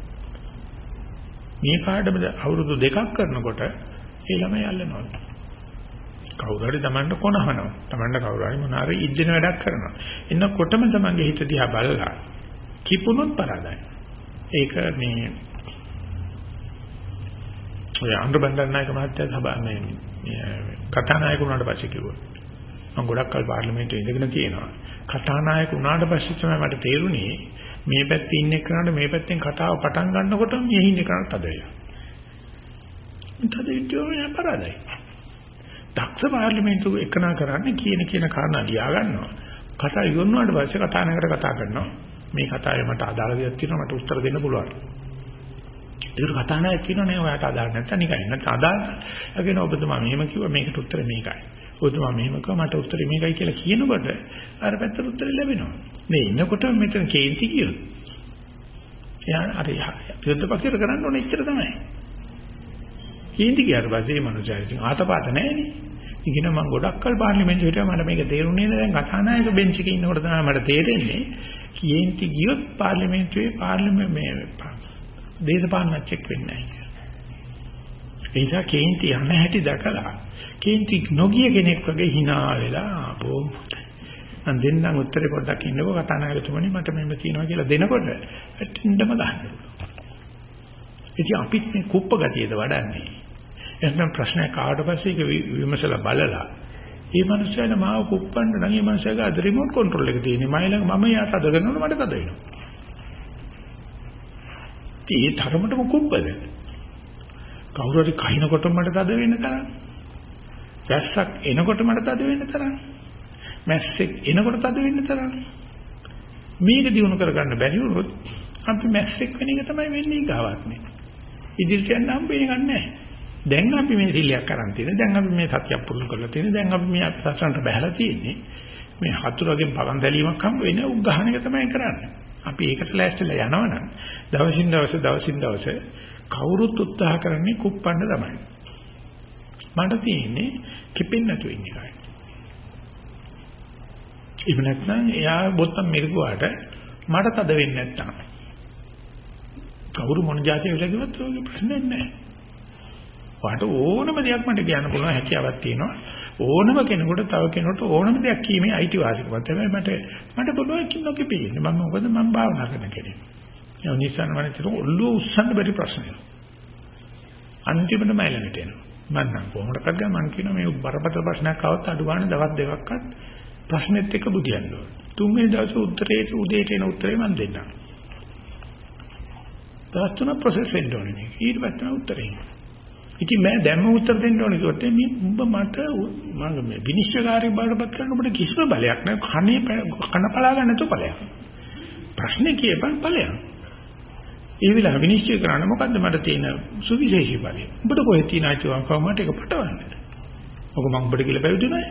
S1: මේ පාඩම අවුරුදු දෙකක් කරනකොට ඒ ළමයි අල්ලනවා. කවුරු හරි තමන්ට කොනහනවා. තමන්ට කවුරු හරි මොන හරි ඉද්දෙන වැඩක් කරනවා. එන්නකොටම තමන්ගේ හිත දිහා බලලා කිපුණොත් පරාදයි. ඒක මේ ඔය අනුබන්දනායක මහත්තයා සභා මේ කතානායක වුණාට පස්සේ කිව්වා. මම ගොඩක් කල් පාර්ලිමේන්තුවේ ඉඳගෙන තියෙනවා. කතානායක වුණාට පස්සේ තමයි මට තේරුනේ මේ පැත්තේ ඉන්න කෙනාට මේ පැත්තෙන් කතාව පටන් ගන්නකොට මේ ඉන්න කෙනාට තද වෙනවා. තද වෙන්නේ අපරාධයි. දක්ෂ පාර්ලිමේන්තුව එකනා කරන්නේ කියන කියන කාරණා ලියා ගන්නවා. කතා ඉවරනාට පස්සේ කතානායකට කතා කරනවා. මේ කතාවේ මට අදාළ දෙයක් තියෙනවා මට උත්තර දෙන්න පුළුවන්. ඒක කතානායක කියනවා නේ ඔයාට අදාළ නැත්නම් නිකන් නැත්නම් අදාළ. ඒ කියනවා ඔබතුමා මෙහෙම කිව්වා මේකට උත්තර මේකයි. ඔබතුමා මෙහෙම කිව්වා මට උත්තරේ මේකයි කියලා කියනකොට අර පැත්තට උත්තරේ ලැබෙනවා. මේ ඉන්නකොට මෙතන කේන්ති කියනවා. එයා අර යුද්ධ පක්ෂයට කරන්න ඕනේ ඉච්චර තමයි. කේන්ති කියාට පස්සේ මනුස්සයා ඉතින් ආතපාත නැහැනේ. ඉතින් මම ගොඩක් කල් පාර්ලිමේන්තුවේ හිටියා මට මේක තේරුනේ නැහැ. දැන් කතානායක බෙන්ච් එකේ ඉන්නකොට තමයි මට තේරෙන්නේ කේන්ති ගියොත් පාර්ලිමේන්තුවේ පාර්ලිමේ මේ දේශපාලනච්චෙක් වෙන්නේ නැහැ. ඒ නිසා කේන්ති යන හැටි දැකලා කේන්ති නොගිය කෙනෙක් වගේ hina වෙලා ආපෝ මම දෙන්නම් උත්තරේ පොඩ්ඩක් ඉන්නකෝ කතානායකතුමනි මට මෙන්න කියනවා කියලා දෙනකොට ඇත්තටම ගන්නවා. ඉතින් අපිත් මේ කුප්ප ගතියද වඩන්නේ. එහෙනම් ප්‍රශ්නයක් ආවට පස්සේ ඒක විමසලා බලලා මේ මනුස්සයාට මාව කුප්පන්න නම් මේ මනුස්සයාගේ අද රිමෝට් කන්ට්‍රෝල් එක තියෙන්නේ මම ළඟ මම යාට අද කරනකොට මට තද වෙනවා. ඒ තරමටම කුප්පද කවුරු හරි කහිනකොට මට තද වෙන්න තරම් වැස්සක් එනකොට මට තද වෙන්න තරම් මැස්සෙක් එනකොට තද වෙන්න තරම් මේක දිනු කරගන්න බැරි වුණොත් අපි මැස්සෙක් වෙන එක තමයි වෙන්නේ ගාවක් නේ ඉදිරියට යන්න හම්බෙන්නේ නැහැ. දැන් අපි මේ සිල්ලයක් කරන් තියෙන දැන් අපි මේ සත්‍යයක් පුරුදු කරලා තියෙන දැන් අපි මේ අපසසන්ට බහැලා තියෙන්නේ මේ හතුරගෙන් පවන් දැලීමක් හම්බ වෙන උග් ගහන එක තමයි කරන්නේ. අපි ඒකට ලෑස්තිලා යනවනම් දවසින් දවස දවසින් දවස කවුරුත් උත්සාහ කරන්නේ කුප්පන්න තමයි. මට තියෙන්නේ කිපෙන්න නැතුව ඉන්න එකයි. ඉතින් නැත්නම් එයා බොත්තම් මිරිකුවාට මට තද වෙන්නේ නැත්තම් කවුරු මොන જાතිය වෙලා කිව්වත් ඔයගේ ප්‍රශ්නයක් නැහැ. වාට ඕනම දෙයක් මට කියන්න පුළුවන් හැකියාවක් තියෙනවා. ඕනම කෙනෙකුට තව කෙනෙකුට ඕනම දෙයක් කීමේ අයිතිවාසිකමක් තමයි මට මට පුළුවන් කින්නෝ කිපෙන්නේ. මම මොකද මම භාවනා කරන කෙනෙක්. ඒ නිසා මම හිතුවා ඔල්ලුව උස්සන්න බැරි ප්‍රශ්නයක්. අන්තිමට මයිලකට එනවා. මම නම් කොහොමද කරගන්නේ මම කියනවා මේ බරපතල ප්‍රශ්නයක් આવත් අඩු ගන්න දවස් දෙකක්වත් ප්‍රශ්නෙත් එක්ක බුදියන්න ඕන. තුන්වෙනි දවසේ උත්තරේ උදේට එන උත්තරේ මම දෙන්නම්. දවස් තුන ප්‍රොසෙස් වෙන්න ඕනේ මේක. ඊට පස්සේ උත්තරේ. ඉතින් මම දැම්ම උත්තර දෙන්න ඕනේ කිව්වොත් මේ උඹ මට මම මේ විනිශ්චයකාරී බාරපත් කරන්න ඔබට කිසිම බලයක් නැහැ. කනේ කන පලා ගන්න නැතුව ඵලයක්. ප්‍රශ්නේ කියපන් ඵලයක්. ඒ විලා විනිශ්චය කරන්න මොකද්ද මට තියෙන සුවිශේෂී බලය? උඹට කොහෙද තියෙන අයිතිවාසිකම මට ඒක පටවන්න. ඔක මම උඹට කියලා පැවිදුණා.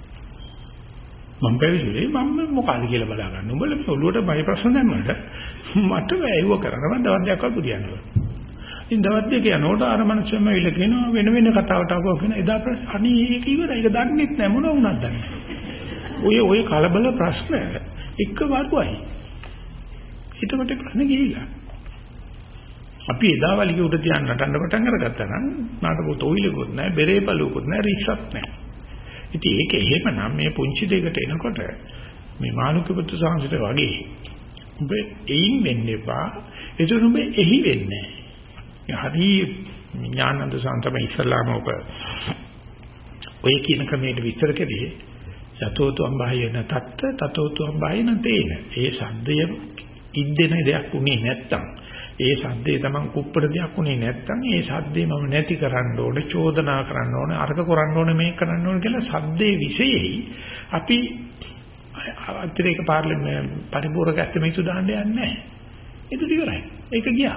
S1: මම පැවිදිුනේ මම මොකද කියලා බලා ගන්න. උඹලා මේ ඔළුවට බය ප්‍රශ්න දැම්මට මට වැයව කරනවා දවස් දෙකක් වගේ පුදියනවා. ඉතින් දවස් දෙක යනකොට අර මනුස්සයම විල කියනවා වෙන වෙන කතාවට ආවෝ කියන එදා ප්‍රශ්න අනේ ඒක ඉවරයි. ඒක දන්නෙත් නැහැ මොන වුණත් දන්නේ. ඔය ඔය කලබල ප්‍රශ්න එක වරුවයි. හිතකට ප්‍රශ්න ගිහිලා. අපි එදා වලිගේ උඩ තියන්න නටන්න පටන් අරගත්තා නම් නාටකෝ තොইলකුත් නැහැ බෙරේ බලුකුත් නැහැ රික්ෂත් නැහැ. ඉතින් ඒක එහෙමනම් මේ පුංචි දෙයකට එනකොට මේ මානුකපුත්තු සාංශයට වගේ ඔබ එයින් වෙන්න එපා. ඒක ඔබ එහි වෙන්නේ නැහැ. හරි ඥානන්ද සාන්තම ඉස්ලාම ඔබ ඔය කියන ක්‍රමයට විස්තර කළේ යතෝතු අම්බායන තත්ත තතෝතු අම්බායන තේන. ඒ සද්දය ඉද්දෙන දෙයක් උනේ නැත්තම් ඒ සද්දේ තමන් කුප්පර දෙයක් උනේ නැත්තම් ඒ සද්දේ මම නැති කරන්න ඕනේ චෝදනා කරන්න ඕනේ අරක කරන්න ඕනේ මේක කරන්න ඕනේ කියලා සද්දේ විශේෂයි අපි අතිරේක පාර්ලිමේන්ත පරිපූර්ණක ඇස්තමේසු දාන්න යන්නේ නැහැ. ඒක ඉවරයි. ඒක ගියා.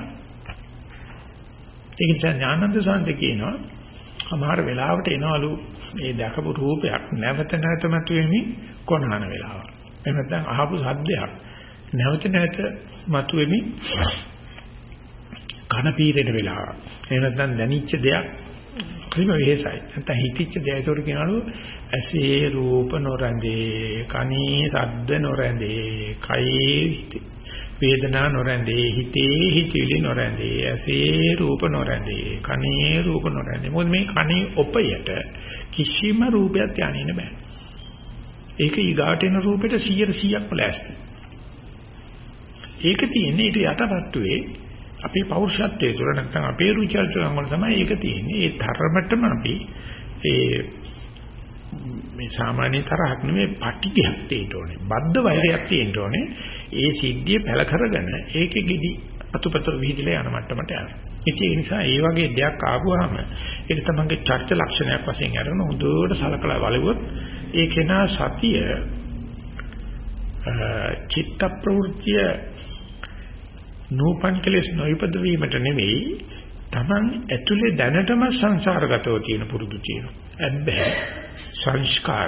S1: ඒක නිසා ඥානන්ද සාන්ත කියනවා අමාර වෙලාවට එනවලු මේ දැකපු රූපයක් නැවත නැවත මතුවෙමින් කොනහන වෙලාව. එහෙම නැත්නම් අහපු සද්දයක් නැවත නැවත මතුවෙමින් කන පීරෙන වෙලාව. එහෙම නැත්නම් දැනිච්ච දෙයක් කිසිම වෙහෙසයි. නැත්නම් හිතිච්ච දෙයක් ඒතකොට කියනවලු ඇසේ රූප නොරැඳේ, කනේ ශබ්ද නොරැඳේ, කයේ වේදනා නොරැඳේ, හිතේ හිතවිලි නොරැඳේ, ඇසේ රූප නොරැඳේ, කනේ රූප නොරැඳේ. මොකද මේ කනේ ඔපයට කිසිම රූපයක් යන්නේ නැහැ. ඒක ඊගාට එන රූපෙට සියයට සීයක් ප්ලාස්ටි. ඒක තියෙන්නේ ඊට යටපත්තුවේ අපේ පෞරුෂත්වයේ තුර නැත්නම් අපේ රුචිචර්චන වල තමයි ඒක තියෙන්නේ. ඒ ධර්මතම අපි ඒ මේ සාමාන්‍ය තරහක් නෙමෙයි පටිඝයක් තියෙන්න ඕනේ. බද්ධ වෛරයක් තියෙන්න ඕනේ. ඒ සිද්ධිය පැල කරගෙන ඒකෙ gidi අතුපතර විහිදලා යන මට්ටමට යනවා. ඒ නිසා ඒ වගේ දෙයක් ආවම ඒක තමයි චර්ච ලක්ෂණයක් වශයෙන් අරගෙන හොඳට සලකලා බලුවොත් ඒ කෙනා සතිය චිත්ත ප්‍රවෘත්තිය නූපන් කෙලස් නොයිපද වීමට නෙවෙයි Taman ඇතුලේ දැනටම සංසාරගතව තියෙන පුරුදු තියෙනවා. ඇබ්බැහි සංස්කාර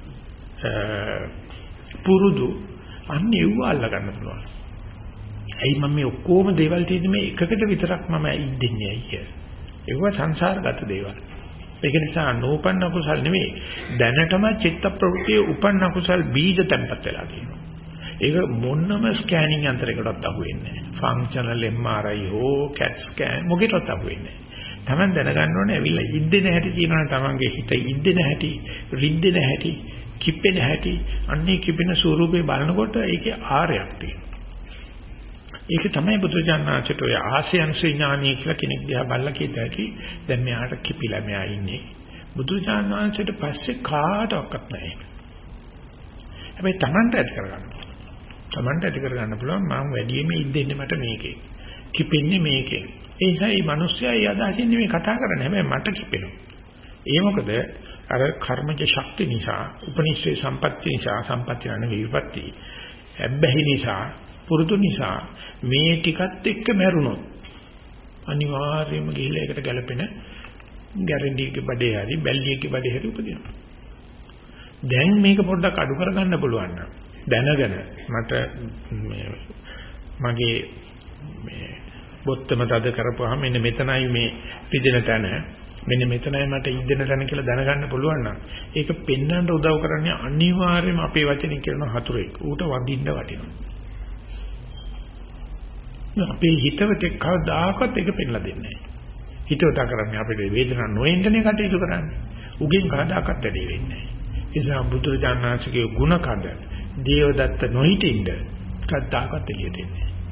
S1: පුරුදු අන්නේව අල්ල ගන්න පුළුවන්. ඇයි මම මේ ඔක්කොම දේවල් තියෙන්නේ මේ එකකට විතරක් මම ඉන්නේ ඇයි කියලා. ඒව සංසාරගත දේවල්. ඒක නිසා නූපන් අකුසල් නෙවෙයි දැනටම චිත්ත ප්‍රවෘත්තියේ උපන් අකුසල් බීජ තැන්පත් වෙලා තියෙනවා. ඒක මොන්නම ස්කෑනින් යන්ත්‍රයකටවත් අහු වෙන්නේ නැහැ. ෆන්ක්ෂනල් එම් ආර් ආයි හෝ කැට් ස්කෑන් මොකේටවත් අහු වෙන්නේ නැහැ. Taman දැනගන්න ඕනේ ඇවිල්ලා ඉද්දෙන හැටි තියෙනවනේ Tamanගේ හිත ඉද්දෙන හැටි, රිද්දෙන හැටි, කිපෙන හැටි, අන්නේ කිපෙන ස්වරූපේ බලනකොට ඒකේ ආරයක් තියෙනවා. ඒක තමයි බුදුජානනාචට ඔය ආසයන්ස ඥානීය කියලා කෙනෙක් දිහා බලලා කියතයි. දැන් මෙයාට කිපිලා මෙයා ඉන්නේ. බුදුජානනාචට පස්සේ කාටවත් නැහැ. හැබැයි Tamanට ඇති කරගන්න. Tamanට ඇති කරගන්න පුළුවන් මම වැඩියෙන්ම ඉද්දෙන්නේ මට මේකේ. කිපෙන්නේ මේකේ. ඒ නිසා මේ මිනිස්සයා ඒ අදහසින් නෙමෙයි කතා කරන්නේ. හැබැයි මට කිපෙනවා. ඒ මොකද අර කර්මජ ශක්තිය නිසා, උපනිෂේ සම්පත්‍ය නිසා, සම්පත්‍ය නෙවෙයි විපත්ති. හැබැයි නිසා, පුරුදු නිසා මේ ටිකත් එක්ක මැරුණොත් අනිවාර්යයෙන්ම ගිහිල්ලා ඒකට ගැලපෙන ගැරන්ඩියගේ බඩේ හරි බැල්ලියගේ බඩේ හරි උපදිනවා. දැන් මේක පොඩ්ඩක් අඩු කරගන්න පුළුවන් නම් දැනගෙන මට මගේ මේ බොත්තම තද කරපුවාම මෙන්න මෙතනයි මේ රිදෙන තැන මෙන්න මෙතනයි මට ඉද්දෙන තැන කියලා දැනගන්න පුළුවන් නම් ඒක පෙන්වන්න උදව් කරන්නේ අනිවාර්යයෙන්ම අපේ වචනින් කියන හතුරෙක් ඌට වඳින්න වටිනවා. අපේ හිතවතේ කවදාකවත් ඒක පෙන්ලා දෙන්නේ නැහැ. හිතවත කරන්නේ අපේ වේදනාව නොඑන්නනේ කටයුතු කරන්නේ. උගෙන් කවදාකවත් වැඩි වෙන්නේ නැහැ. ඒ නිසා බුදුරජාණන්සේගේ ගුණ කඳ දේවදත්ත නොහිටින්ද කවදාකවත් එළියට එන්නේ නැහැ.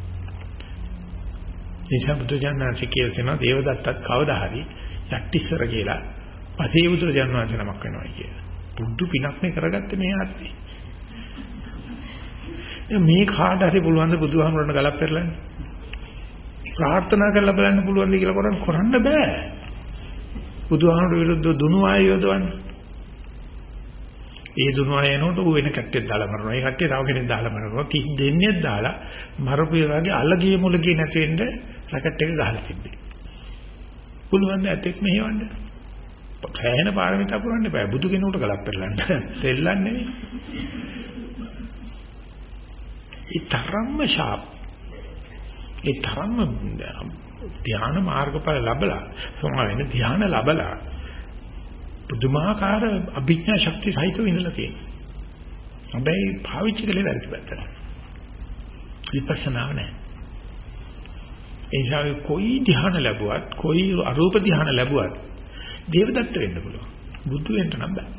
S1: ඒ නිසා බුදුරජාණන්සේ කියන දේවදත්තත් කවදා හරි යක්තිස්සර කියලා පසේ බුදුරජාණන්සේ නමක් වෙනවා කියලා. බුදු පිනක් නේ කරගත්තේ මේ ආත්මේ. මේ කාට හරි පුළුවන් ද බුදුහාමුදුරන් ගලක් පෙරලන්න? ප්‍රාර්ථනා කරලා බලන්න පුළුවන් ද කියලා කරන් කරන්න බෑ. බුදුහාමුදුර විරුද්ධ දුනු ආය යොදවන්න. ඒ දුනු ආය එනකොට ඌ වෙන කට්ටියක් දාලා මරනවා. ඒ කට්ටිය තව කෙනෙක් දාලා මරනවා. කිසි දෙන්නේ දාලා මරපු වගේ අලගිය මුලගිය නැති වෙන්න රැකට් එක ගහලා තිබ්බේ. පුළුවන් ද ඇතෙක් මෙහෙවන්න? කෑහෙන පාරමිතා පුරන්න බෑ. බුදු කෙනෙකුට ගලක් පෙරලන්න. දෙල්ලන්නේ නෙවෙයි. ඒ තරම්ම ෂාප්. ඒ තරම්ම ධ්‍යාන මාර්ගඵල ලැබලා සමාවෙන ධ්‍යාන ලැබලා පුදුමාකාර අභිඥා ශක්තිය සහිතව ඉඳලා තියෙනවා. හැබැයි පාවිච්චි කළේ වැරදි පැත්තට. විපස්සනාව නැහැ. ඒ නිසා કોઈ ධ්‍යාන ලැබුවත්, કોઈ අරූප ධ්‍යාන ලැබුවත් දේවදත්ත වෙන්න පුළුවන්. බුදු වෙන්න නම් බෑ.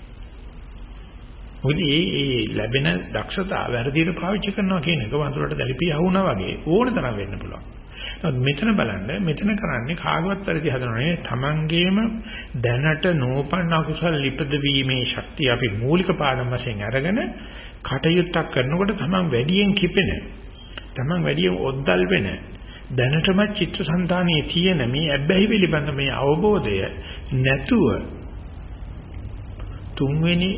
S1: මොකද මේ මේ ලැබෙන දක්ෂතාව වැරදියට පාවිච්චි කරනවා කියන එක වඳුරට දැලිපිය වුණා වගේ ඕන තරම් වෙන්න පුළුවන්. නමුත් මෙතන බලන්න මෙතන කරන්නේ කාගවත් වැරදි හදනනේ තමන්ගේම දැනට නෝපන්න අකුසල ලිපද වීමේ ශක්තිය අපි මූලික පාඩම් වශයෙන් අරගෙන කටයුත්තක් කරනකොට තමන් වැඩියෙන් කිපෙන තමන් වැඩියෙන් ඔද්දල් වෙන දැනටම චිත්තසංතානයේ තියෙන මේ අබ්බැහි පිළිබඳ මේ අවබෝධය නැතුව තුන්වෙනි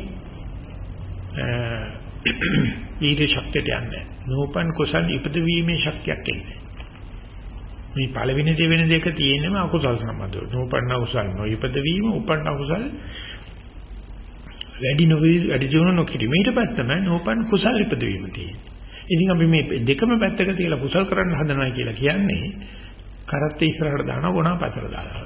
S1: ඊට ශක්තියට යන්නේ නෝපන් කුසල් ඉපද වීමේ ශක්තියක් එන්නේ මේ පළවෙනි දෙවෙනි දෙක තියෙනම අකුසල් සම්බන්ධව නෝපන්න කුසල් නොඉපද වීම උපන්න කුසල් වැඩි නොවි වැඩි දියුණු නොකිරීම ඊට පස්සේ තමයි නෝපන් කුසල් ඉපද වීම තියෙන්නේ. ඉතින් අපි මේ දෙකම පැත්තක තියලා කුසල් කරන්න හදනවා කියලා කියන්නේ කරත් ඉස්සරහට දාන ගුණා පතර දානවා.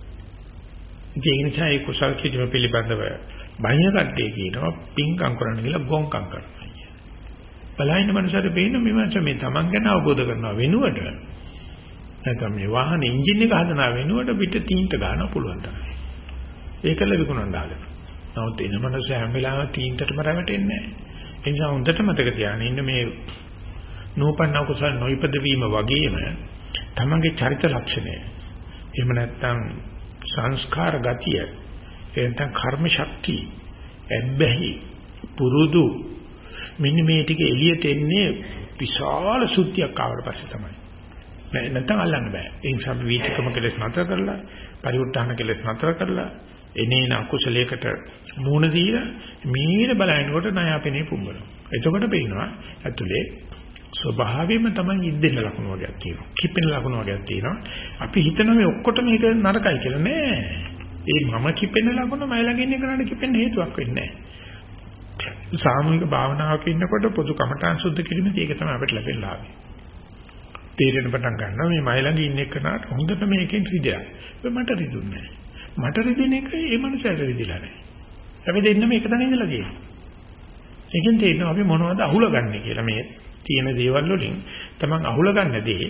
S1: ඒ නිසා ඒ කුසල් කිරීම පිළිබඳව බාහිර කට්ටිය කියනවා පිංකම් කරන්න කියලා ගොංකම් කරනවා කිය. බලහින්න මනසට පේන මේ මාස මේ Taman ගැන අවබෝධ කරනවා වෙනුවට නැත්නම් මේ වාහනේ එන්ජින් එක හදනවා වෙනුවට පිට තීන්ට ගන්න පුළුවන් තමයි. ඒකල විකුණන්න දාලා. නමුත් එන මනස හැම වෙලාවෙම තීන්ටටම රැවටෙන්නේ නැහැ. ඒ නිසා හොඳට මතක තියාගන්න ඉන්න මේ නූපන්න කුසල නොයිපද වීම වගේම තමන්ගේ චරිත ලක්ෂණය එහෙම නැත්නම් සංස්කාර ගතිය එහෙනම් කර්ම ශක්තිය එබ්බැහි පුරුදු මෙන්න මේ ටික එළියට එන්නේ විශාල සුද්ධියක් ආවට පස්සේ තමයි නැත්නම් අල්ලන්න බෑ ඒ නිසා අපි වීතිකම කෙලස් නතර කරලා පරිඋත්ථාන කෙලස් නතර කරලා එනේන අකුසලයකට මූණ දීලා මීර බලනකොට ණය අපේනේ පුඹනවා. එතකොට පේනවා ඇතුලේ ස්වභාවයෙන්ම තමයි ඉද්දෙන ලකුණු වර්ගයක් තියෙනවා. කිපෙන ලකුණු වර්ගයක් තියෙනවා. අපි හිතනවා මේ ඔක්කොටම මේක නරකයි කියලා නෑ. ඒ මම කිපෙන ලකුණ මයි ළඟ ඉන්න කෙනාට කිපෙන්න හේතුවක් වෙන්නේ නෑ. සාමූහික භාවනාවක ඉන්නකොට පොදු කමඨාන් සුද්ධ කිරීමේදී ඒක තමයි අපිට ලැබෙන ලාභය. තේරෙන පටන් ගන්නවා මේ මයි ළඟ ඉන්න කෙනාට හොඳට මේකෙන් රිදයක්. මට රිදුන්නේ නෑ. මට රිදෙන එක ඒ මනුස්සයට රිදිලා නැහැ. අපි දෙන්නම එක තැන ඉඳලා තියෙනවා. ඒකෙන් තේරෙනවා අපි මොනවද අහුලගන්නේ කියලා මේ තියෙන දේවල් වලින් තමන් අහුලගන්න දේ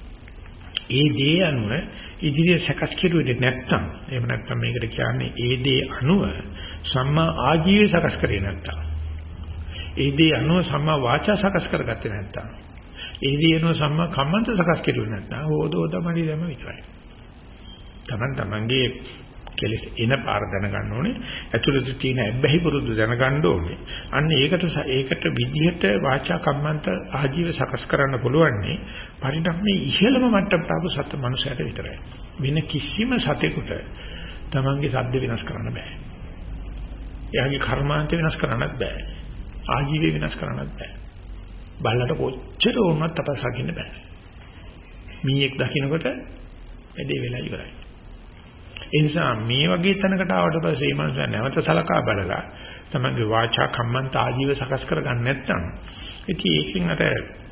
S1: ඒ දේ අනුව ඉදිරිය සකස් කෙරුවේ නැත්නම් එහෙම නැත්නම් මේකට කියන්නේ ඒ දේ අනුව සම්මා ආජීවය සකස් කරේ නැත්නම් ඒ දේ අනුව සම්මා වාචා සකස් කරගත්තේ නැත්නම් ඒ දේ අනුව සම්මා කම්මන්ත සකස් කෙරුවේ නැත්නම් හොදෝදමඩි දැම විතරයි. තමන් තමන්ගේ කෙලෙස් එන පාර දැනගන්න ඕනේ. ඇතුළත තියෙන අබ්බැහි පුරුදු දැනගන්න ඕනේ. අන්න ඒකට ඒකට විදිහට වාචා කම්මන්ත ආජීව සකස් කරන්න පුළුවන් නේ පරිණාමයේ ඉහළම මට්ටමට ආපු සත් මනුෂ්‍යයට විතරයි. වෙන කිසිම සතෙකුට තමන්ගේ සද්ද වෙනස් කරන්න බෑ. එයාගේ කර්මාන්ත වෙනස් කරන්නත් බෑ. ආජීවය වෙනස් කරන්නත් බෑ. බල්ලට කොච්චර වුණත් තපස්සකින්න බෑ. මීයක් දකින්නකොට එදේ වෙලා ඉවරයි. ඒ නිසා මේ වගේ තැනකට ආවට පස්සේ මේ මනුස්සයා නැවත සලකා බලලා තමන්ගේ වාචා කම්මන්ත ආජීව සකස් කරගන්න නැත්නම් ඉතින් ඒකෙන් අර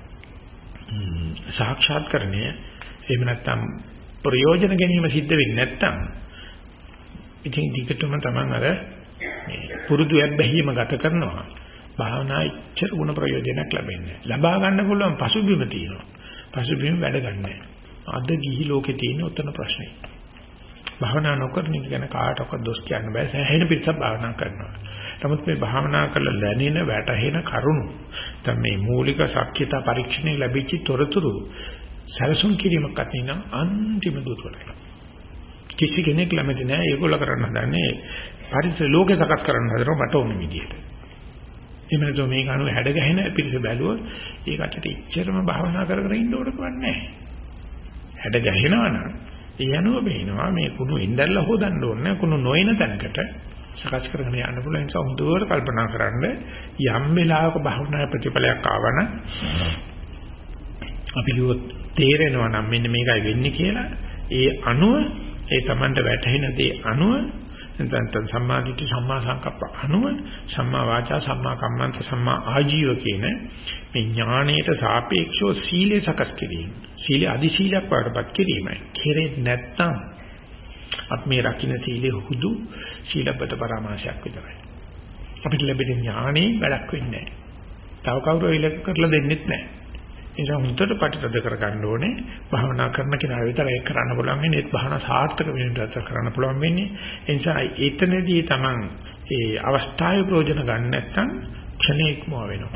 S1: සාක්ෂාත්කරණය එහෙම නැත්නම් ප්‍රයෝජන ගැනීම සිද්ධ වෙන්නේ නැත්නම් ඉතින් ටිකටම තමන් අර මේ පුරුදු යැබ්බැහිම ගත කරනවා භාවනා ඉච්ඡර ගුණ ප්‍රයෝජනයක් ලැබෙන්නේ ලබා ගන්න පුළුවන් පසුබිම තියෙනවා පසුබිම වැඩ ගන්නෑ අද ගිහි ලෝකේ තියෙන උත්තර ප්‍රශ්නේ භාවනා නොකරන ඉගෙන කාටවත් දොස් කියන්න බෑ සෑහෙන පිටසක් භාවනා කරනවා. නමුත් මේ භාවනා කරලා දැනෙන වැටහෙන කරුණු දැන් මේ මූලික ශක්්‍යතා පරීක්ෂණේ ලැබිච්ච තොරතුරු සැලසුම් කිරීමක් අතින් අන්තිම දුරට. කිසි කෙනෙක් ළමදී නෑ ඒගොල්ල කරන්න හදන්නේ පරිසර ලෝකේ සකස් කරන්න හදනවා මට ඕන විදියට. එමෙන්නෝ මේක අනුව හැඩ ගැහෙන පිළිස බැලුවොත් ඒකට ඉච්චරම භාවනා කර කර ඉන්න ඕනකම නැහැ. හැඩ ගැහෙනවා නම් ඒ අනුව බේනවා මේ කුණු ඉඳල්ලා හොදන්න ඕනේ කුණු නොයන තැනකට සකස් කරගෙන යන්න පුළුවන් නිසා හොඳට කල්පනා කරන්න යම් වෙලාවක භාවනා ප්‍රතිඵලයක් ආවන අපි ලියුවොත් තේරෙනවා නම් මෙන්න මේකයි වෙන්නේ කියලා ඒ අනුව ඒ Tamanට වැටහෙන දේ අනුව නැත්නම් සම්මාදිට සම්මා සංකප්ප අනුව සම්මා වාචා සම්මා කම්මන්ත සම්මා ආජීව කියන මේ ඥාණයට සාපේක්ෂව සීලය සකස් කිරීම. සීල අදි සීලයක් වඩපත් කිරීමයි. කෙරෙන්නේ නැත්නම් අපි මේ රකින්න සීලේ හුදු සීලබ්බත පරාමාසයක් විතරයි. අපිට ලැබෙන ඥාණය වැඩක් වෙන්නේ නැහැ. තව කවුරු ඉලක්ක කරලා දෙන්නෙත් නැහැ. ඒ නිසා හුදුට ප්‍රතිතද කරගන්න ඕනේ. භාවනා කරන කෙනා විතරයි ඒක කරන්න පුළුවන් වෙන්නේ. ඒත් භාවනා සාර්ථක වෙන්නට කරන්න පුළුවන් වෙන්නේ. ඒ නිසා ඒතනදී Taman ඒ අවස්ථාවේ ප්‍රයෝජන ගන්න නැත්නම් ක්ෂණේ ඉක්මව වෙනවා.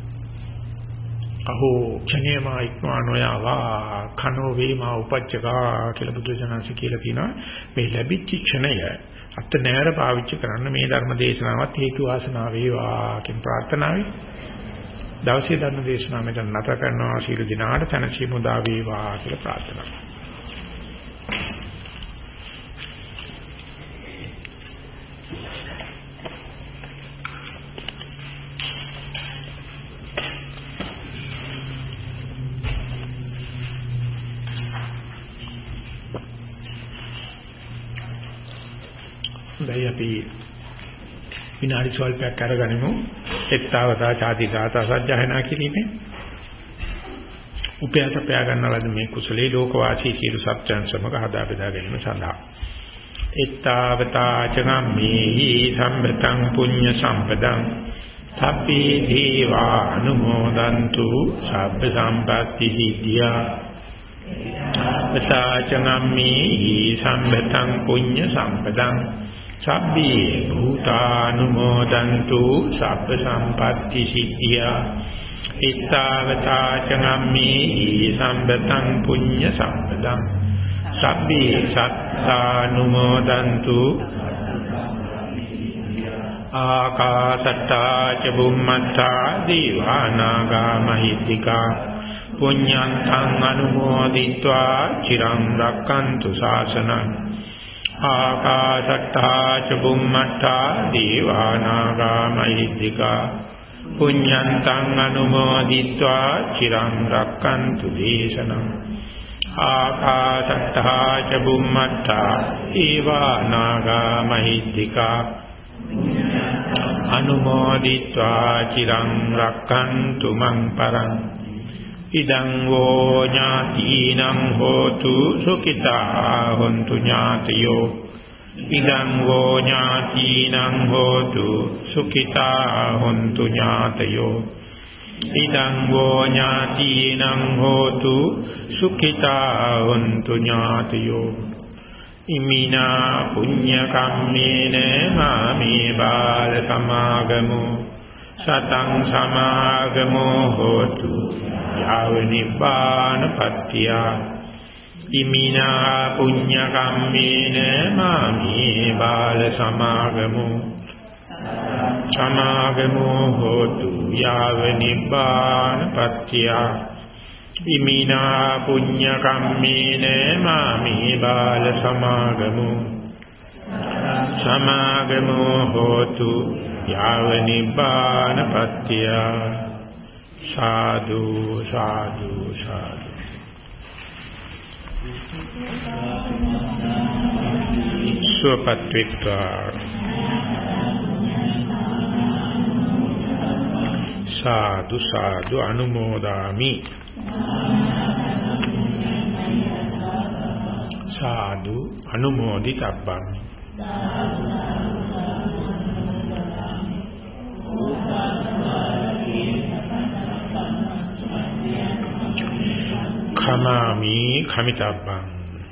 S1: අහෝ ක්ෂණේමා ඉක්මවා නොයාවා කනෝ වේමා උපච්චකා කියලා බුදුසසුනන්ස කියලා කියනවා. මේ ලැබිච්ච ක්ෂණය අත් නෑර පාවිච්චි කරන්න මේ ධර්ම දේශනාවත් හේතු වාසනා වේවා කියන ප්‍රාර්ථනාවයි. දවසේ ධර්ම දේශනාව මෙතන නැත කරනවා සීල දිනාට තනසි මුදා වේවා කියලා ප්‍රාර්ථනා කරනවා. දැන් අපි විනාඩි ස්වල්පයක් අරගනිමු. එක්තාවතා ചാති ගාථා සජ්ජායනා කිරීමේ උපයාස පෑ ගන්නලද මේ කුසලයේ ලෝකවාසී සියලු සත්‍යයන් සමග හදා බෙදා ගැනීම සඳහා එක්තාවතා චගම්මේහි සම්පතං පුඤ්ඤ සම්පදං සබ්බේ දීවා අනුමෝදන්තු සබ්බ සම්පatti සිද්ධියා එක්තාචගම්මේහි සම්පතං පුඤ්ඤ සම්පදං සබ්බේ භූතානුමෝදන්තු සබ්බ සම්පatti සිද්ධියා ඉත්තාවතා චගම්මේහි සම්පතං පුඤ්ඤ සම්පදං සබ්බේ සත්තානුමෝදන්තු ආකාසට්ටා ච බුම්මත්තා දීවානාගා මහිත්‍තිකා පුඤ්ඤන්තං අනුමෝදිत्वा චිරං රක්칸තු ශාසනං ආකාශට්ටා ච බුම්මට්ටා දීවානාගා මහිත්‍තිකා පුඤ්ඤන්තං අනුමෝදිत्वा චිරං රක්칸තු දේශනං ආකාශට්ටා ච බුම්මට්ටා දීවානාගා මහිත්‍තිකා අනුමෝදිत्वा චිරං රක්칸තු මං පරං ඉදං වෝ ඥාතිනං හෝතු සුඛිතා හොන්තු ඥාතයෝ ඉදං වෝ ඥාතිනං හෝතු සුඛිතා හොන්තු ඥාතයෝ ඉදං වෝ ඥාතිනං හෝතු සුඛිතා හොන්තු ඥාතයෝ ඉමිනා පුඤ්ඤ කම්මේන මාමේ බාල සමාගමෝ සතං සමාගමෝ හෝතු යාව නිපානපත්තිය ඉමිනා පුඤ්ඤ කම්මේන මාමේ බාල සමාගමෝ සමාගමෝ හෝතු යාව නිපානපත්තිය ඉමිනා පුඤ්ඤ කම්මේන මාමේ බාල සමාගමෝ සමාගමෝ හෝතු යාව නිපානපත්තිය සාදු සාදු සාදු සුවපත්විත්වා සාදු සාදු අනුමෝදාමි සාදු අනුමෝදිතබ්බං khamaami khamitabban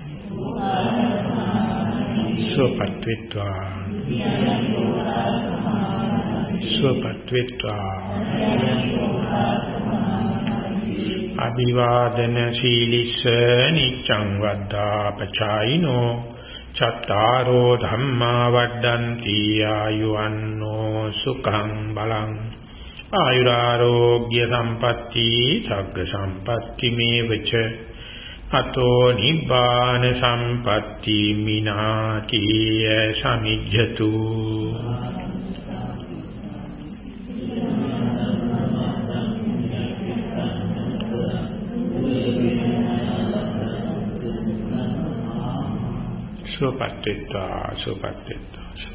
S1: sopatvetva sopatvetva abhivadana silissa niccang vaddha pacayino cattaro dhamma vaddanti ayuwanno sukhang balang ආයුරාෝග්‍ය සම්පatti සග්ග සම්පatti මේවච අතෝ නිබ්බාන සම්පatti මිනාති සමිජ්ජතු සුවපත් වෙත්වා සුවපත් වෙත්වා